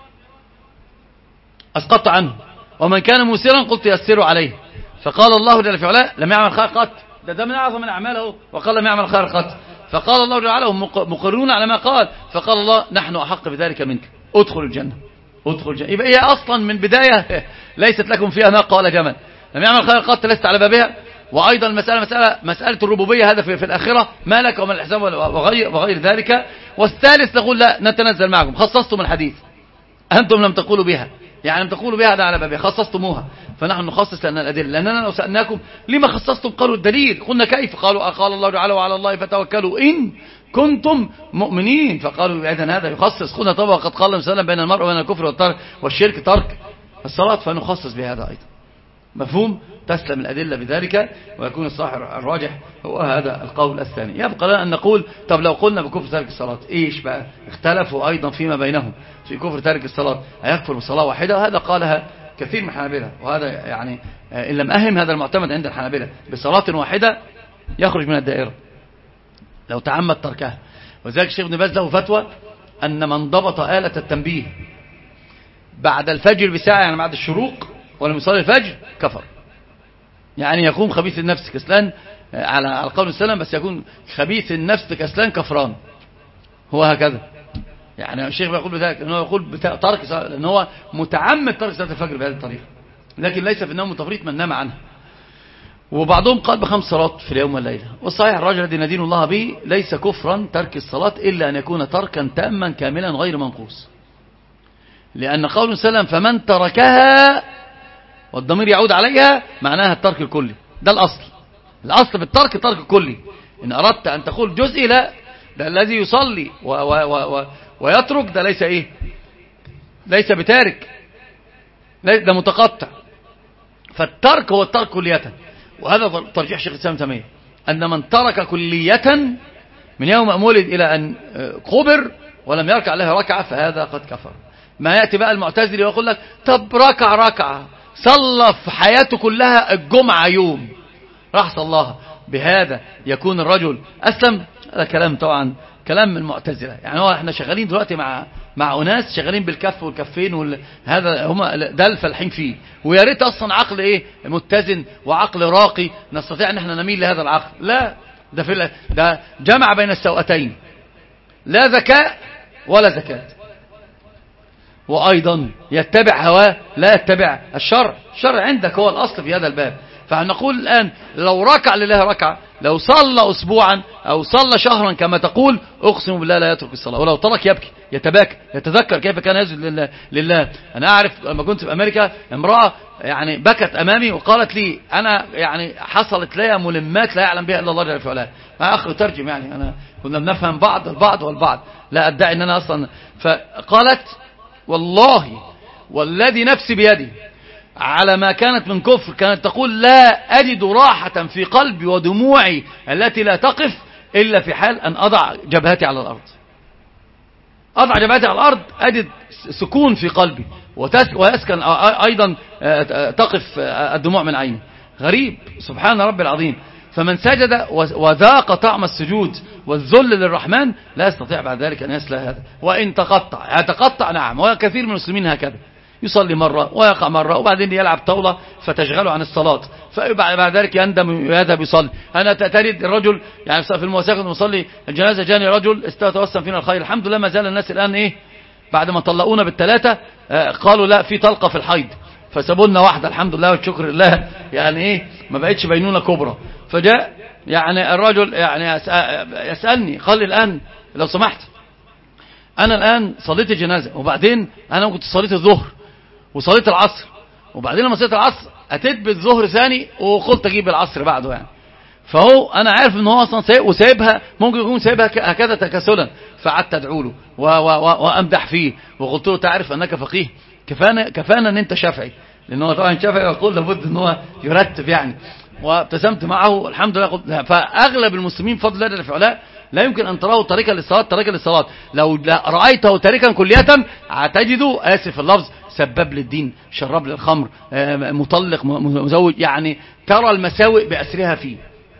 أسقطت عنه ومن كان مسرا قلت يسروا عليه. فقال الله جل في علاه لم يعمل خير قط، ده ده من أعظم من أعماله، وقال لم يعمل خير قط. فقال الله جل وعلا هم مقرون على ما قال، فقال الله نحن أحق بذلك منك، ادخل الجنة ادخل الجنة. يبقى هي أصلا من بداية ليست لكم فيها ناقة ولا جمل، لم يعمل خير قط لست على بابها. وأيضا المسألة مسألة مسألة الربوبية، هذا في, في الآخرة ما لك وما الحساب وغير, وغير ذلك. والثالث نقول لا نتنزل معكم، خصصتم الحديث أنتم لم تقولوا بها، يعني لم تقولوا بها ده على بابها، خصصتموها، فنحن نخصص لأن الأدلة. لأننا لو سألناكم لما خصصتم قالوا الدليل، قلنا كيف؟ قالوا قال الله تعالى وعلى الله فتوكلوا إن كنتم مؤمنين. فقالوا إذن هذا يخصص. قلنا طبعا قد قال مثلا بين المرء وبين الكفر والترك والشرك ترك الصلاة، فنخصص بهذا أيضا. مفهوم؟ تسلم الأدلة بذلك، ويكون الصحيح الراجح هو هذا القول الثاني. يبقى لنا أن نقول طب لو قلنا بكفر تارك الصلاة إيش بقى؟ اختلفوا أيضا فيما بينهم في كفر تارك الصلاة، هيكفر بصلاة واحدة؟ وهذا قالها كثير من الحنابلة، وهذا يعني إن لم أهم هذا المعتمد عند الحنابلة، بصلاة واحدة يخرج من الدائرة لو تعمد تركها. وذلك الشيخ ابن باز له فتوى أن من ضبط آلة التنبيه بعد الفجر بساعة، يعني بعد الشروق ولم يصلي الفجر، كفر. يعني يقوم خبيث النفس كسلان على على قول السلام، بس يكون خبيث النفس كسلان كفران، هو هكذا. يعني الشيخ بيقول بذلك انه يقول ترك صلاة، لان هو متعمد ترك صلاة الفجر بهذه الطريقة، لكن ليس في النوم تفريط من نام عنها. وبعضهم قال بخمس صلوات في اليوم والليلة. والصحيح الرجل الذي ندين الله به ليس كفرا ترك الصلاة إلا أن يكون تركا تاما كاملا غير منقوص، لأن قول السلام فمن تركها والضمير يعود عليها معناها الترك الكلي، ده الأصل. الأصل في الترك الترك الكلي. إن أردت أن تقول جزئي لا، ده الذي يصلي و و و و ويترك ده ليس إيه، ليس بتارك، ده متقطع. فالترك هو الترك كلية، وهذا ترجيح شيخ الإسلام تيمية، أن من ترك كلية من يوم أن ولد إلى أن قبر ولم يركع له ركعة فهذا قد كفر. ما يأتي بقى المعتزلي ويقول لك طب ركع ركعة، صلى في حياته كلها الجمعة يوم راح صلاها، بهذا يكون الرجل أسلم؟ هذا كلام طبعا كلام المعتزلة. يعني هو احنا شغالين دلوقتي مع مع أناس شغالين بالكف والكفين وال... هذا هم ده الفالحين فيه، ويا ريت اصلا عقل ايه متزن وعقل راقي نستطيع ان احنا نميل لهذا العقل. لا، ده في ده جمع بين السوأتين، لا ذكاء ولا زكاة، وأيضا يتبع هواه لا يتبع الشرع. الشرع عندك هو الأصل في هذا الباب. فنقول الآن لو ركع لله ركعة، لو صلى أسبوعا أو صلى شهرا كما تقول، أقسم بالله لا يترك الصلاة، ولو ترك يبكي يتباكى يتذكر كيف كان يسجد لله, لله. أنا أعرف لما كنت في أمريكا امرأة يعني بكت أمامي وقالت لي أنا يعني حصلت لي ملمات لا يعلم بها إلا الله جل في علاه. مع أخ يترجم، يعني أنا كنا بنفهم بعض البعض والبعض، لا أدعي أن أنا أصلا. فقالت والله والذي نفسي بيدي على ما كانت من كفر، كانت تقول لا أجد راحة في قلبي ودموعي التي لا تقف إلا في حال أن أضع جبهتي على الأرض. أضع جبهتي على الأرض أجد سكون في قلبي ويسكن أيضا تقف الدموع من عيني. غريب، سبحان رب العظيم. فمن سجد وذاق طعم السجود والذل للرحمن لا يستطيع بعد ذلك أن يسلى هذا. وإن تقطع يتقطع، نعم، وكثير من المسلمين هكذا، يصلي مرة ويقع مرة وبعدين يلعب طاولة فتشغله عن الصلاة، فبعد ذلك يندم ويذهب يصلي. أنا تريد الرجل يعني في المواساة كنت مصلي الجنازة، جاني رجل استوسم فينا الخير، الحمد لله ما زال الناس الآن إيه بعد ما طلقونا بالثلاثة آه قالوا لا في طلقة في الحيض، فسابوا لنا واحدة الحمد لله والشكر لله، يعني إيه ما بقتش بينونة كبرى. فجاء يعني الرجل يعني يسألني قال لي الآن لو سمحت أنا الآن صليت الجنازة وبعدين أنا كنت صليت الظهر وصليت العصر وبعدين لما صليت العصر اتيت بالظهر ثاني وقلت اجيب العصر بعده يعني. فهو انا عارف ان هو اصلا سايب وسايبها، ممكن يكون سايبها هكذا تكاسلا، فقعدت ادعو له وامدح فيه وقلت له تعرف انك فقيه، كفانا كفانا ان انت شافعي، لان هو طبعا شافعي يقول لابد ان هو يرتب يعني. وابتسمت معه الحمد لله. قلت فاغلب المسلمين بفضل الله في علاه لا يمكن ان تراه تاركا للصلاه تاركا للصلاه، لو رايته تاركا كليه هتجده اسف اللفظ سباب للدين، شراب للخمر، مطلق، مزوج، يعني ترى المساوئ باسرها فيه،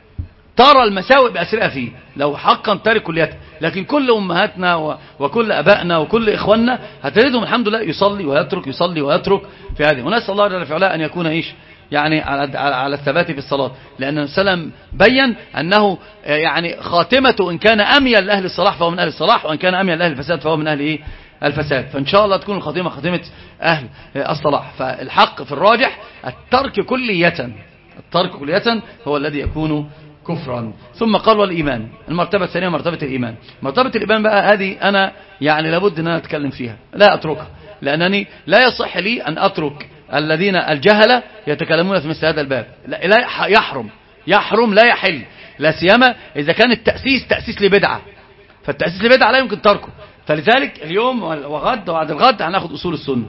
ترى المساوئ بأسرها فيه لو حقا تارك كليته. لكن كل أمهاتنا وكل أبائنا وكل إخواننا هتجدهم الحمد لله يصلي ويترك يصلي ويترك في هذه. ونسأل الله جل وعلا أن يكون إيش يعني على على الثبات في الصلاة، لأن السلام بين أنه يعني خاتمته إن كان أميل لأهل الصلاح فهو من أهل الصلاح، وإن كان أميل لأهل الفساد فهو من أهل إيه الفساد. فإن شاء الله تكون الخاتمة خاتمة أهل الصلاح. فالحق في الراجح الترك كلية، الترك كلية هو الذي يكون كفرا. ثم قال والإيمان، المرتبة الثانية مرتبة الإيمان. مرتبة الإيمان بقى هذه أنا يعني لابد أن أنا أتكلم فيها، لا أتركها، لأنني لا يصح لي أن أترك الذين الجهلة يتكلمون في مثل هذا الباب. لا, لا يحرم يحرم لا يحل، لا سيما إذا كان التأسيس تأسيس لبدعة، فالتأسيس لبدعة لا يمكن تركه. فلذلك اليوم وغد وبعد الغد هناخد أصول السنة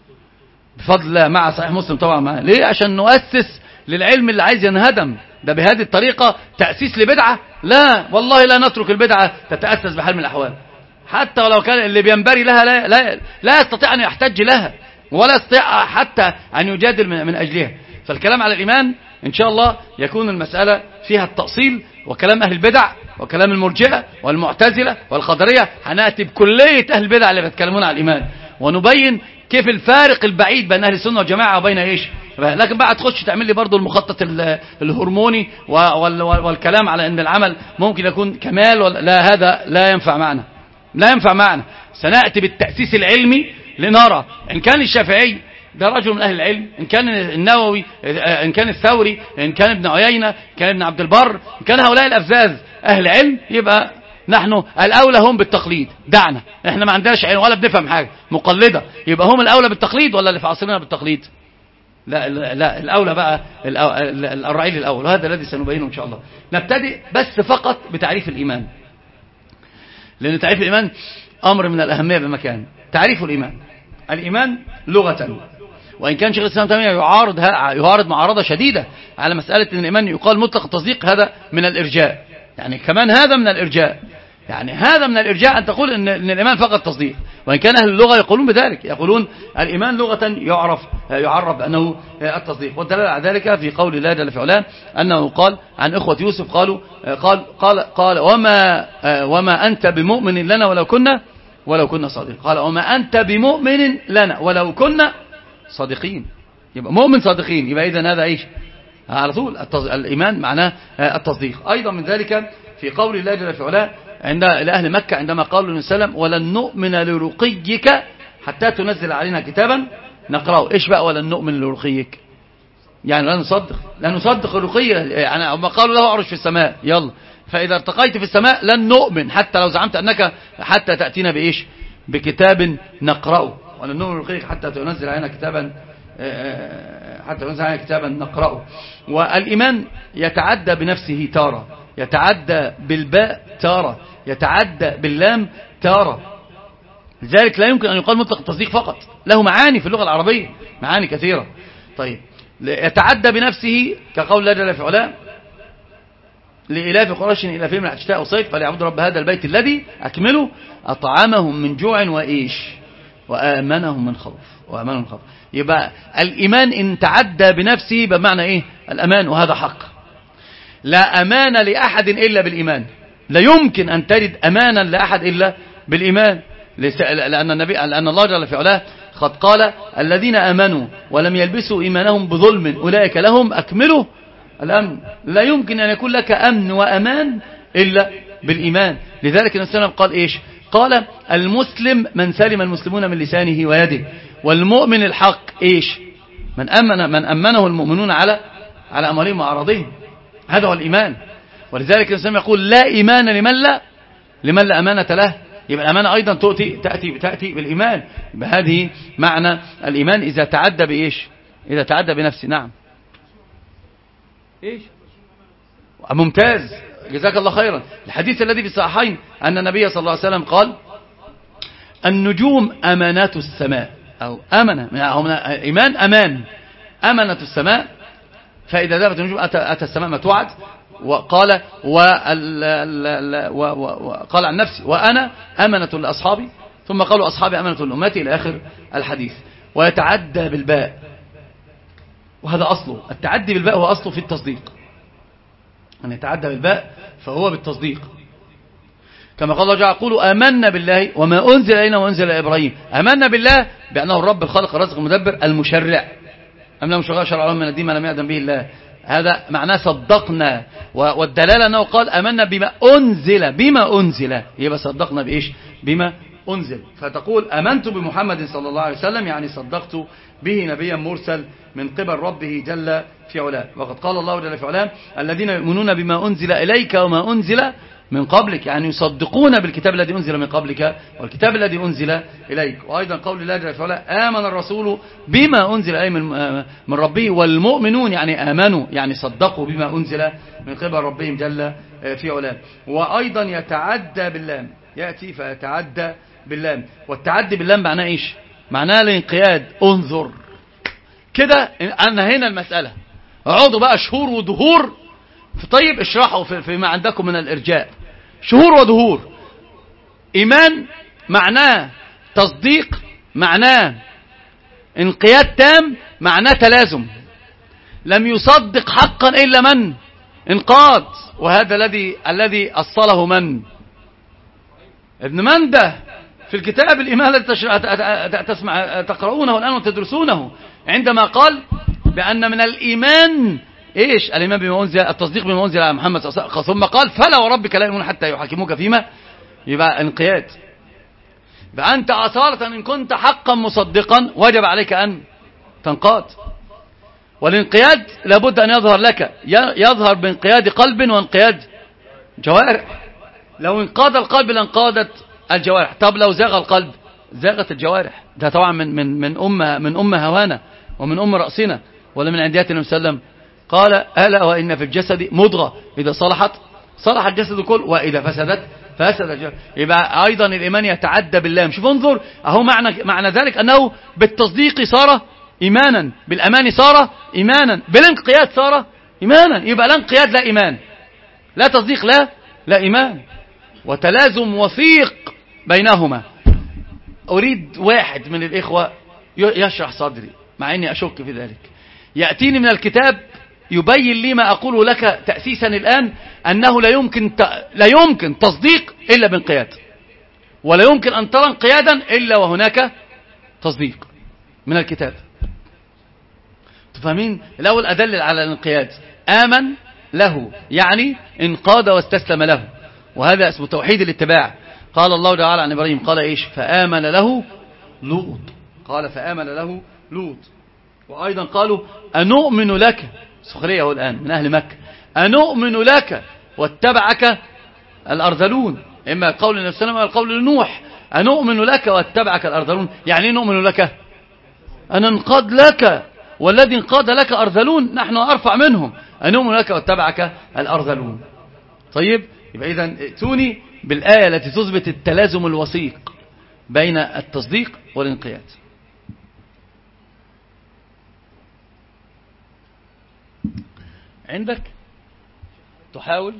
بفضل الله مع صحيح مسلم طبعا معاه. ليه؟ عشان نؤسس للعلم اللي عايز ينهدم ده بهذه الطريقة تأسيس لبدعة. لا والله لا نترك البدعة تتأسس بحال من الأحوال، حتى ولو كان اللي بينبري لها لا, لا, لا يستطيع أن يحتج لها ولا يستطيع حتى أن يجادل من, من أجلها. فالكلام على الإيمان إن شاء الله يكون المسألة فيها التأصيل، وكلام أهل البدع وكلام المرجئة والمعتزلة والقدرية هنأتي بكلية أهل البدع اللي بيتكلمون على الإيمان، ونبين كيف الفارق البعيد بين أهل السنة والجماعة وبين إيش. لكن بقى تخش تعمل لي برضو المخطط الهرموني والكلام على أن العمل ممكن يكون كمال، لا هذا لا ينفع معنا، لا ينفع معنا. سنأتي بالتأسيس العلمي لنرى إن كان الشافعي ده رجل من أهل العلم، إن كان النووي، إن كان الثوري، إن كان ابن عيينة، إن كان ابن عبد البر، إن كان هؤلاء الأفزاز أهل علم، يبقى نحن الأولى هم بالتقليد. دعنا احنا ما عندناش علم ولا بنفهم حاجة، مقلدة، يبقى هم الأولى بالتقليد ولا اللي في عصرنا بالتقليد؟ لا لا الأولى بقى الرعيل الأول، وهذا الذي سنبينه إن شاء الله. نبتدئ بس فقط بتعريف الإيمان، لأن تعريف الإيمان أمر من الأهمية بمكان. تعريف الإيمان، الإيمان لغة، وإن كان شيخ الإسلام تيمية يعارض يعارض معارضة شديدة على مسألة أن الإيمان يقال مطلق التصديق، هذا من الإرجاء، يعني كمان هذا من الإرجاء، يعني هذا من الإرجاء أن تقول إن, إن الإيمان فقط تصديق. وإن كان أهل اللغة يقولون بذلك، يقولون الإيمان لغة يعرف يعرف بأنه التصديق. والدلالة على ذلك في قول الله جل في علاه أنه قال عن إخوة يوسف قالوا قال قال قال وما وما أنت بمؤمن لنا ولو كنا ولو كنا صادقين. قال وما أنت بمؤمن لنا ولو كنا صادقين، يبقى مؤمن صادقين، يبقى إذن هذا إيش على طول الإيمان معناه التصديق. أيضا من ذلك في قول الله جل في علاه عند أهل مكة عندما قالوا للنبي صلى الله عليه وسلم ولن نؤمن لرقيك حتى تنزل علينا كتابا نقرأه. إيش بقى ولن نؤمن لرقيك؟ يعني لا نصدق لا نصدق الرقية، يعني ما قالوا له أعرج في السماء، يلا فإذا ارتقيت في السماء لن نؤمن حتى لو زعمت أنك حتى تأتينا بإيش بكتاب نقرأه. ولن نؤمن لرقيك حتى تنزل علينا كتابا حتى تنزل علينا كتابا نقرأه. والإيمان يتعدى بنفسه تارة، يتعدى بالباء تارة، يتعدى باللام تارة، لذلك لا يمكن أن يقال مطلق التصديق فقط، له معاني في اللغة العربية، معاني كثيرة. طيب يتعدى بنفسه كقول الله جل في علاه لإلاف قريش إلافهم من الشتاء والصيف فليعبدوا رب هذا البيت الذي أكمله أطعمهم من جوع وإيش وآمنهم من خوف وآمنهم من خوف. يبقى الإيمان إن تعدى بنفسه بمعنى إيه الأمان، وهذا حق. لا أمان لأحد إلا بالإيمان، لا يمكن أن تجد أمانا لأحد إلا بالإيمان، لأن النبي لأن الله جل في علاه قد قال الذين آمنوا ولم يلبسوا إيمانهم بظلم أولئك لهم أكملوا الأمن. لا يمكن أن يكون لك أمن وأمان إلا بالإيمان. لذلك النبي صلى الله عليه وسلم قال إيش؟ قال المسلم من سلم المسلمون من لسانه ويده، والمؤمن الحق إيش؟ من أمن من أمنه المؤمنون على على أموالهم وأعراضهم، هذا هو الإيمان. ولذلك الإسلام يقول لا إيمان لمن لا لمن لا أمانة له. يبقى الأمانة أيضا تأتي تأتي تأتي بالإيمان. بهذه معنى الإيمان إذا تعدى بإيش إذا تعدى بنفسه. نعم إيش ممتاز، جزاك الله خيرا. الحديث الذي في الصحيحين أن النبي صلى الله عليه وسلم قال النجوم أمانات السماء، أو أمنة إيمان أمان أمانة السماء، فإذا ذهبت النجوم أتى السماء ما توعد. وقال وقال عن نفسي وأنا أمنة لأصحابي، ثم قالوا أصحابي أمنة لأمتي إلى آخر الحديث. ويتعدى بالباء، وهذا أصله، التعدي بالباء هو أصله في التصديق، أن يتعدى بالباء فهو بالتصديق. كما قال الله جعل قولوا آمنا بالله وما أنزل إلينا وأنزل إلى إبراهيم. آمنا بالله بأنه الرب الخالق الرازق المدبر المشرع، أم لهم شرع شرع لهم من الدين ما لم يأذن به الله، هذا معناه صدقنا. والدلالة أنه قال آمنا بما أنزل، بما أنزل يبقى صدقنا بإيش؟ بما أنزل. فتقول آمنت بمحمد صلى الله عليه وسلم يعني صدقت به نبيا مرسل من قبل ربه جل في علاه. وقد قال الله جل في علاه الذين يؤمنون بما أنزل إليك وما أنزل من قبلك، يعني يصدقون بالكتاب الذي أنزل من قبلك والكتاب الذي أنزل إليك. وأيضا قول الله جل في علاه آمن الرسول بما أنزل إليه من ربه والمؤمنون، يعني آمنوا يعني صدقوا بما أنزل من قبل ربهم جل في علاه. وأيضا يتعدى باللام، يأتي فيتعدى باللام، والتعدي باللام معناه إيش؟ معناه الانقياد. انظر كده أنا هنا المسألة، اقعدوا بقى شهور ودهور في طيب اشرحوا فيما عندكم من الإرجاء. شهور ودهور، إيمان معناه تصديق، معناه انقياد تام، معناه تلازم. لم يصدق حقا إلا من انقاد، وهذا الذي الذي أصله من؟ ابن منده في الكتاب الإيمان الذي تسمع تقرؤونه الآن وتدرسونه، عندما قال بأن من الإيمان إيش؟ الإيمان بما أنزل، التصديق بما أنزل على محمد صلى الله عليه وسلم، ثم قال فلا وربك لا يؤمنون حتى يحاكموك فيما، يبقى انقياد. يبقى أنت أصالة إن كنت حقا مصدقا وجب عليك أن تنقاد، والانقياد لابد أن يظهر لك، يظهر بانقياد قلب وانقياد جوارح. لو انقاد القلب لانقادت الجوارح. طب لو زاغ القلب زاغت الجوارح. ده طبعا من من من أمة من أمة هوانا ومن أم رأسنا، ولا من عنديات النبي صلى الله عليه وسلم قال ألا وإن في الجسد مضغة إذا صلحت صلح الجسد كله وإذا فسدت فسد الجسد. يبقى أيضا الإيمان يتعدى بالله. شوف انظر أهو معنى معنى ذلك أنه بالتصديق صار إيمانا، بالأمان صار إيمانا، بالانقياد صار إيمانا. يبقى لا انقياد لا إيمان، لا تصديق لا لا إيمان، وتلازم وثيق بينهما. أريد واحد من الإخوة يشرح صدري مع أني أشك في ذلك، يأتيني من الكتاب يبين لي ما أقوله لك تأسيسا الآن، أنه لا يمكن لا يمكن تصديق إلا بانقياد، ولا يمكن أن ترى انقيادا إلا وهناك تصديق من الكتاب. تفهمين؟ الأول أدلل على الانقياد. آمن له يعني انقاد واستسلم له، وهذا اسمه توحيد الاتباع. قال الله تعالى عن إبراهيم قال إيش؟ فآمن له لوط، قال فآمن له لوط. وأيضا قالوا أنؤمن لك، سخرية هو الآن من أهل مكة، أنؤمن لك واتبعك الأرذلون، إما قول النبي صلى الله عليه وسلم والقول لنوح أنؤمن لك واتبعك الأرذلون. يعني نؤمن لك أن انقاد لك والذي انقاد لك أرذلون، نحن أرفع منهم، أنؤمن لك واتبعك الأرذلون. طيب يبقى إذن ائتوني بالآية التي تثبت التلازم الوثيق بين التصديق والانقياد. عندك تحاول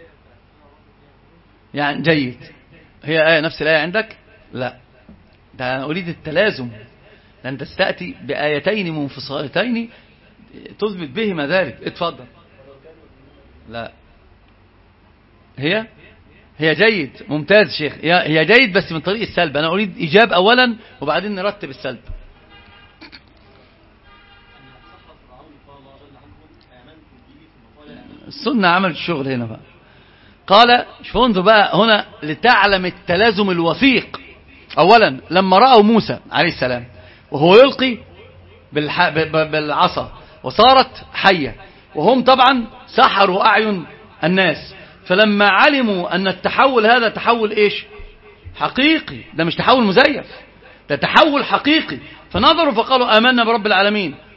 يعني جيد. هي آية نفس الآية عندك؟ لا، ده أنا أريد التلازم، لأن تستأتي بآيتين منفصلتين تثبت بهما ذلك. اتفضل. لا هي هي جيد، ممتاز شيخ، هي جيد بس من طريق السلب. أنا أريد إيجاب أولا وبعدين نرتب السلب. السنة عملت الشغل هنا بقى. قال شوفوا انظروا بقى هنا لتعلم التلازم الوثيق. أولا لما رأوا موسى عليه السلام وهو يلقي بالعصا وصارت حية، وهم طبعا سحروا أعين الناس، فلما علموا أن التحول هذا تحول إيش؟ حقيقي، ده مش تحول مزيف، ده تحول حقيقي، فنظروا فقالوا آمنا برب العالمين.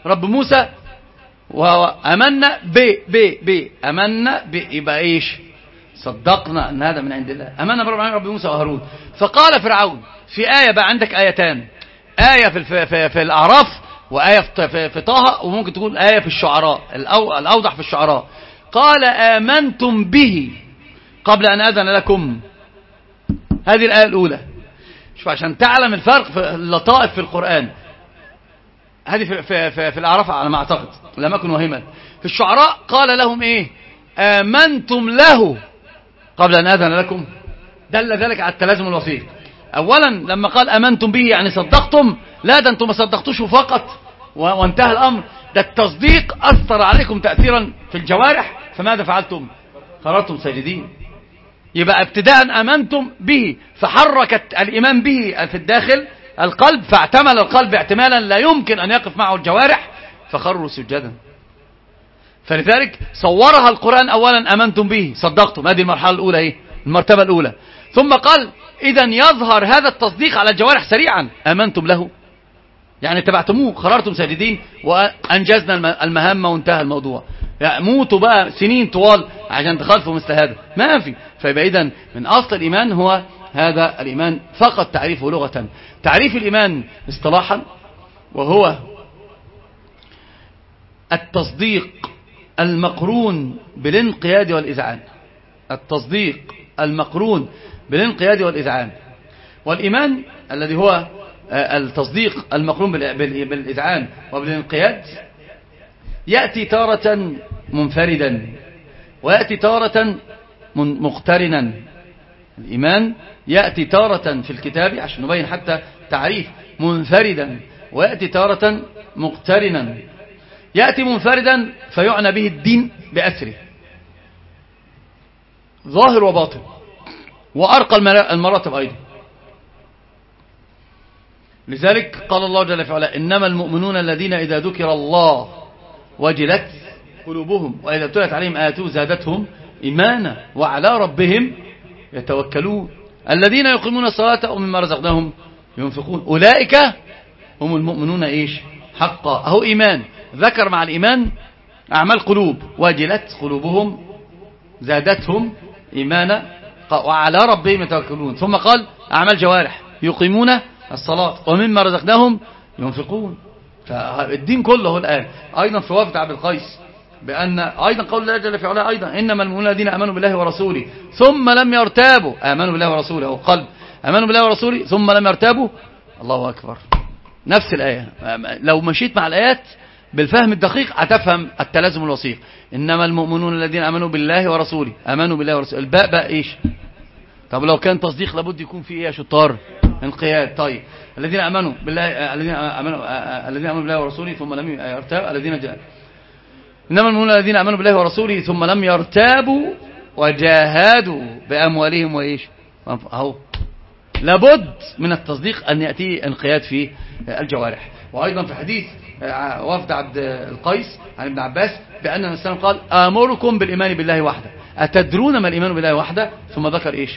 رب موسى وآمنا ب ب ب آمنا ب يبقى إيش؟ صدقنا أن هذا من عند الله. آمنا برب رب موسى وهارون. فقال فرعون في آية بقى، عندك آيتان، آية في, في, في الأعراف وآية في, في طه، وممكن تكون آية في الشعراء، الأوضح في الشعراء. قال آمنتم به قبل أن أذن لكم. هذه الآية الأولى. شوف عشان تعلم الفرق في اللطائف في القرآن. هذه في, في, في, في الأعراف على ما أعتقد لم أكن وهما. في الشعراء قال لهم إيه؟ آمنتم له قبل أن أذن لكم. دل ذلك على التلازم الوثيق. أولا لما قال آمنتم به يعني صدقتم، لا ده أنتم ما صدقتوش فقط وانتهى الأمر، ده التصديق أثر عليكم تأثيرا في الجوارح، فماذا فعلتم؟ خرجتم ساجدين. يبقى ابتداء آمنتم به، فحركت الإيمان به في الداخل القلب، فاعتمل القلب اعتمالا لا يمكن أن يقف معه الجوارح، فخروا سجدا. فلذلك صورها القرآن أولا آمنتم به، صدقتم، هذه المرحلة الأولى، ايه المرتبة الأولى. ثم قال إذا يظهر هذا التصديق على الجوارح سريعا. آمنتم له يعني اتبعتموه، خررتم ساجدين، وأنجزنا المهمة وانتهى الموضوع. يعني موتوا بقى سنين طوال عشان تخالفوا مثل هذا، ما في. فيبقى إذن من أصل الإيمان هو هذا الإيمان فقط تعريفه لغة. تعريف الإيمان اصطلاحا وهو التصديق المقرون بالانقياد والإذعان. التصديق المقرون بالانقياد والإذعان. والإيمان الذي هو التصديق المقرون بالإذعان وبالانقياد يأتي تارة منفردا ويأتي تارة مقترنا. الإيمان يأتي تارة في الكتاب عشان نبين حتى تعريف منفردا، ويأتي تارة مقترنا. يأتي منفردا فيعنى به الدين بأسره، ظاهر وباطن، وأرقى المراتب أيضا. لذلك قال الله جل في علاه إنما المؤمنون الذين إذا ذكر الله وجلت قلوبهم وإذا ابتلت عليهم آياته زادتهم إيمانا وعلى ربهم يتوكلون الذين يقيمون الصلاة ومما رزقناهم ينفقون أولئك هم المؤمنون إيش حقا. أهو إيمان ذكر مع الإيمان أعمال قلوب، وجلت قلوبهم زادتهم إيمانا وعلى ربهم يتوكلون. ثم قال أعمال جوارح يقيمون الصلاة ومما رزقناهم ينفقون. فالدين كله الآن. أيضا في وفد عبد القيس بأن أيضا قول الله جل في علاه أيضا إنما المؤمنون الذين آمنوا بالله ورسوله ثم لم يرتابوا. آمنوا بالله ورسوله أو قلب آمنوا بالله ورسوله ثم لم يرتابوا. الله أكبر. نفس الآية. لو مشيت مع الآيات بالفهم الدقيق هتفهم التلازم الوثيق. إنما المؤمنون الذين آمنوا بالله ورسوله. آمنوا بالله ورسوله. الباء بقى إيش؟ طب لو كان تصديق لابد يكون فيه إيه يا شطار؟ انقياد. طيب الذين آمنوا بالله الذين آمنوا الذين آمنوا بالله ورسوله ثم لم يرتابوا الذين جاء إنما المؤمنون الذين آمنوا بالله ورسوله ثم لم يرتابوا وجاهدوا بأموالهم وإيش؟ أهو لابد من التصديق أن يأتي انقياد في الجوارح. وأيضا في حديث وفد عبد القيس عن ابن عباس بأن النبي صلى الله عليه وسلم قال آمركم بالإيمان بالله وحده. أتدرون ما الإيمان بالله وحده؟ ثم ذكر إيش؟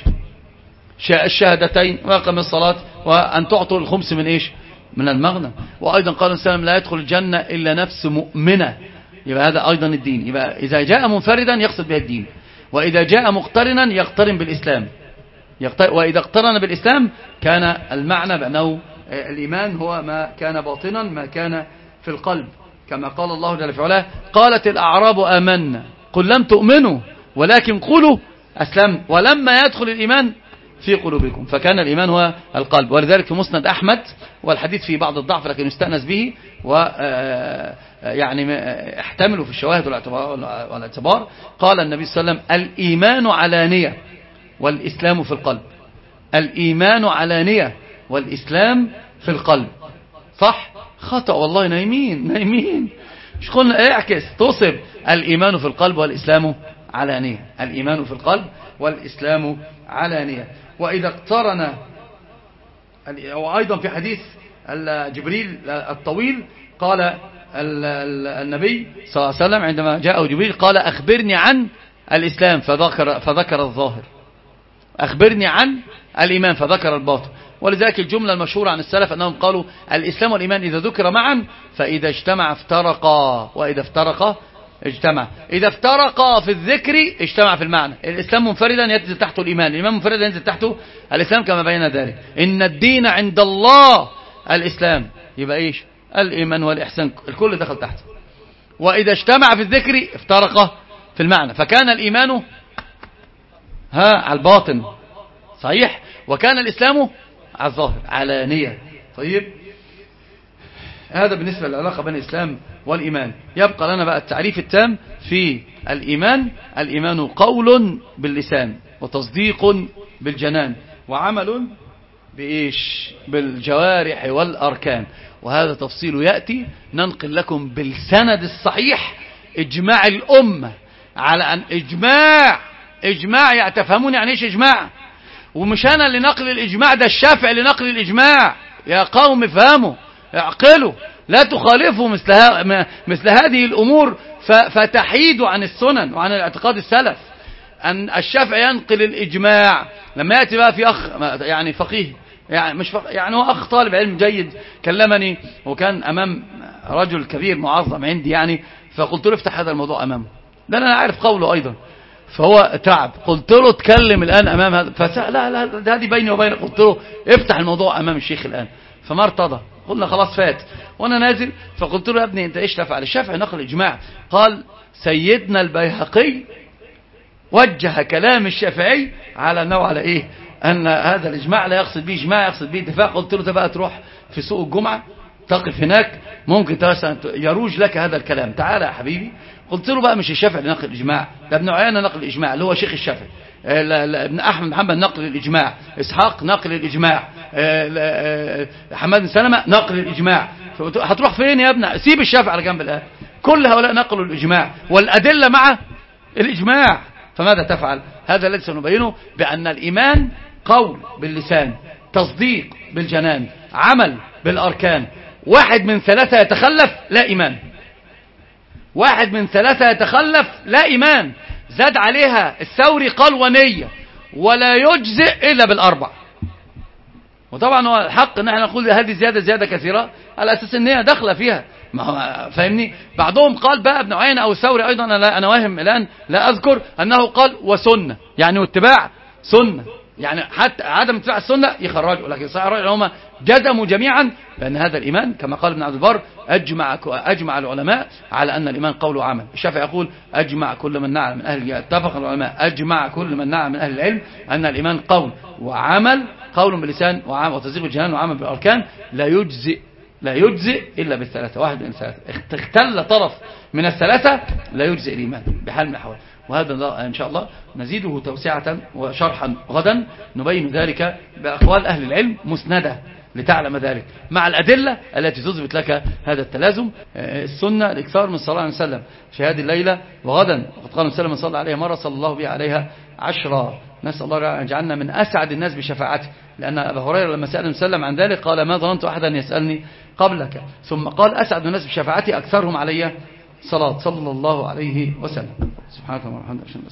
الشهادتين وإقام الصلاة وأن تعطوا الخمس من إيش؟ من المغنم. وأيضا قال السلام لا يدخل الجنة إلا نفس مؤمنة. يبقى هذا أيضا الدين. يبقى إذا جاء منفردا يقصد به الدين، وإذا جاء مقترنا يقترن بالإسلام، وإذا اقترن بالإسلام كان المعنى بأنه الإيمان هو ما كان باطنا ما كان في القلب، كما قال الله جل وعلا قالت الأعراب آمنا قل لم تؤمنوا ولكن قولوا أسلمنا ولما يدخل الإيمان في قلوبكم. فكان الإيمان هو القلب. ولذلك في مسند أحمد والحديث في بعض الضعف لكن يستأنس به و يعني احتملوا في الشواهد والاعتبار. قال النبي صلى الله عليه وسلم الإيمان علانية والإسلام في القلب. الإيمان علانية والإسلام في القلب. صح؟ خطأ والله. نايمين نايمين مش قلنا اعكس تصب. الإيمان في القلب والإسلام علانية. الإيمان في القلب والإسلام علانية. وإذا اقترن وأيضا في حديث جبريل الطويل قال النبي صلى الله عليه وسلم عندما جاءه جبريل قال أخبرني عن الإسلام فذكر, فذكر الظاهر، أخبرني عن الإيمان فذكر الباطن. ولذلك الجملة المشهورة عن السلف أنهم قالوا الإسلام والإيمان إذا ذكر معا فإذا اجتمع افترقا وإذا افترقا اجتمع. إذا افترقا في الذكر اجتمع في المعنى. الإسلام منفردا ينزل تحته الإيمان، الإيمان منفردا ينزل تحته الإسلام كما بين ذلك. إن الدين عند الله الإسلام، يبقى إيش؟ الإيمان والإحسان الكل دخل تحته. وإذا اجتمع في الذكر افترقا في المعنى، فكان الإيمان ها على الباطن صحيح، وكان الإسلام على الظاهر علانية. طيب هذا بالنسبة للعلاقة بين الإسلام والإيمان. يبقى لنا بقى التعريف التام في الإيمان. الإيمان قول باللسان وتصديق بالجنان وعمل بإيش؟ بالجوارح والأركان. وهذا تفصيل يأتي. ننقل لكم بالسند الصحيح إجماع الأمة على أن إجماع إجماع يعني تفهمون يعني إيش إجماع؟ ومش أنا اللي نقل الإجماع، ده الشافعي اللي نقل الإجماع. يا قوم افهموا اعقلوا، لا تخالفوا مثل, مثل هذه الأمور فتحيدوا عن السنن وعن الاعتقاد السلف. أن الشافعي ينقل الإجماع. لما يأتي بقى في أخ يعني فقيه يعني مش فقيه يعني هو أخ طالب علم جيد كلمني وكان أمام رجل كبير معظم عندي يعني، فقلت له افتح هذا الموضوع أمامه، ده أنا عارف قوله أيضا، فهو تعب. قلت له اتكلم الآن أمام هذا، فسأل لا لا هذه بيني وبينك. قلت له افتح الموضوع أمام الشيخ الآن، فما ارتضى. قلنا خلاص فات. وانا نازل فقلت له يا ابني انت ايش تفعل؟ الشافعي نقل اجماع. قال سيدنا البيهقي وجه كلام الشافعي على انه على ايه؟ ان هذا الاجماع لا يقصد به اجماع، يقصد به اتفاق. قلت له ده بقى تروح في سوق الجمعة تقف هناك ممكن يروج لك هذا الكلام، تعال يا حبيبي. قلت له بقى مش الشافعي اللي نقل الاجماع، ده ابن عيينة نقل الاجماع اللي هو شيخ الشافعي، ابن احمد محمد نقل الاجماع، اسحاق نقل الاجماع، حماد بن سلمة نقل الاجماع. هتروح فين يا ابني؟ سيب الشافعي على جنب الآن. كل هؤلاء نقلوا الاجماع والادله مع الاجماع. فماذا تفعل؟ هذا الذي سنبينه بان الايمان قول باللسان، تصديق بالجنان، عمل بالاركان. واحد من ثلاثة يتخلف لا ايمان، واحد من ثلاثة يتخلف لا ايمان. زاد عليها الثوري قال ونية ولا يجزئ إلا بالأربع. وطبعا هو الحق ان احنا نقول هذه زيادة زيادة كثيرة على أساس ان هي داخله فيها، ما هو فاهمني. بعضهم قال بقى ابن عيينة أو الثوري أيضا، أنا, أنا واهم الآن لا أذكر، أنه قال وسنة يعني واتباع سنة، يعني حتى عدم اتباع السنة يخرجوا. لكن صحيح الرأي هم جزموا جميعا بأن هذا الإيمان كما قال ابن عبد البر أجمع, أجمع العلماء على أن الإيمان قول وعمل. الشافعي يقول أجمع كل من نعلم من أهل، اتفق العلماء أجمع كل من نعلم من أهل العلم أن الإيمان قول وعمل، قول باللسان وتصديق بالجنان وعمل بالأركان. لا يجزئ لا يجزئ إلا بالثلاثة، واحد من الثلاثة. اختل طرف من الثلاثة لا يجزئ الإيمان بحال من الأحوال. وهذا إن شاء الله نزيده توسعة وشرحا غدا، نبين ذلك بأقوال أهل العلم مسندة لتعلم ذلك مع الأدلة التي تثبت لك هذا التلازم. السنة الإكثار من الصلاة عليه وسلم في هذه الليلة وغدا، وقد قال وسلم من صلى عليها مرة صلى الله بها عليها عشرة. نسأل الله أن يجعلنا من أسعد الناس بشفاعته، لأن أبا هريرة لما سأل وسلم عن ذلك قال ما ظننت أحدا يسألني قبلك، ثم قال أسعد الناس بشفاعتي أكثرهم علي صلاة صلى الله عليه وسلم. سبحانك اللهم وبحمدك.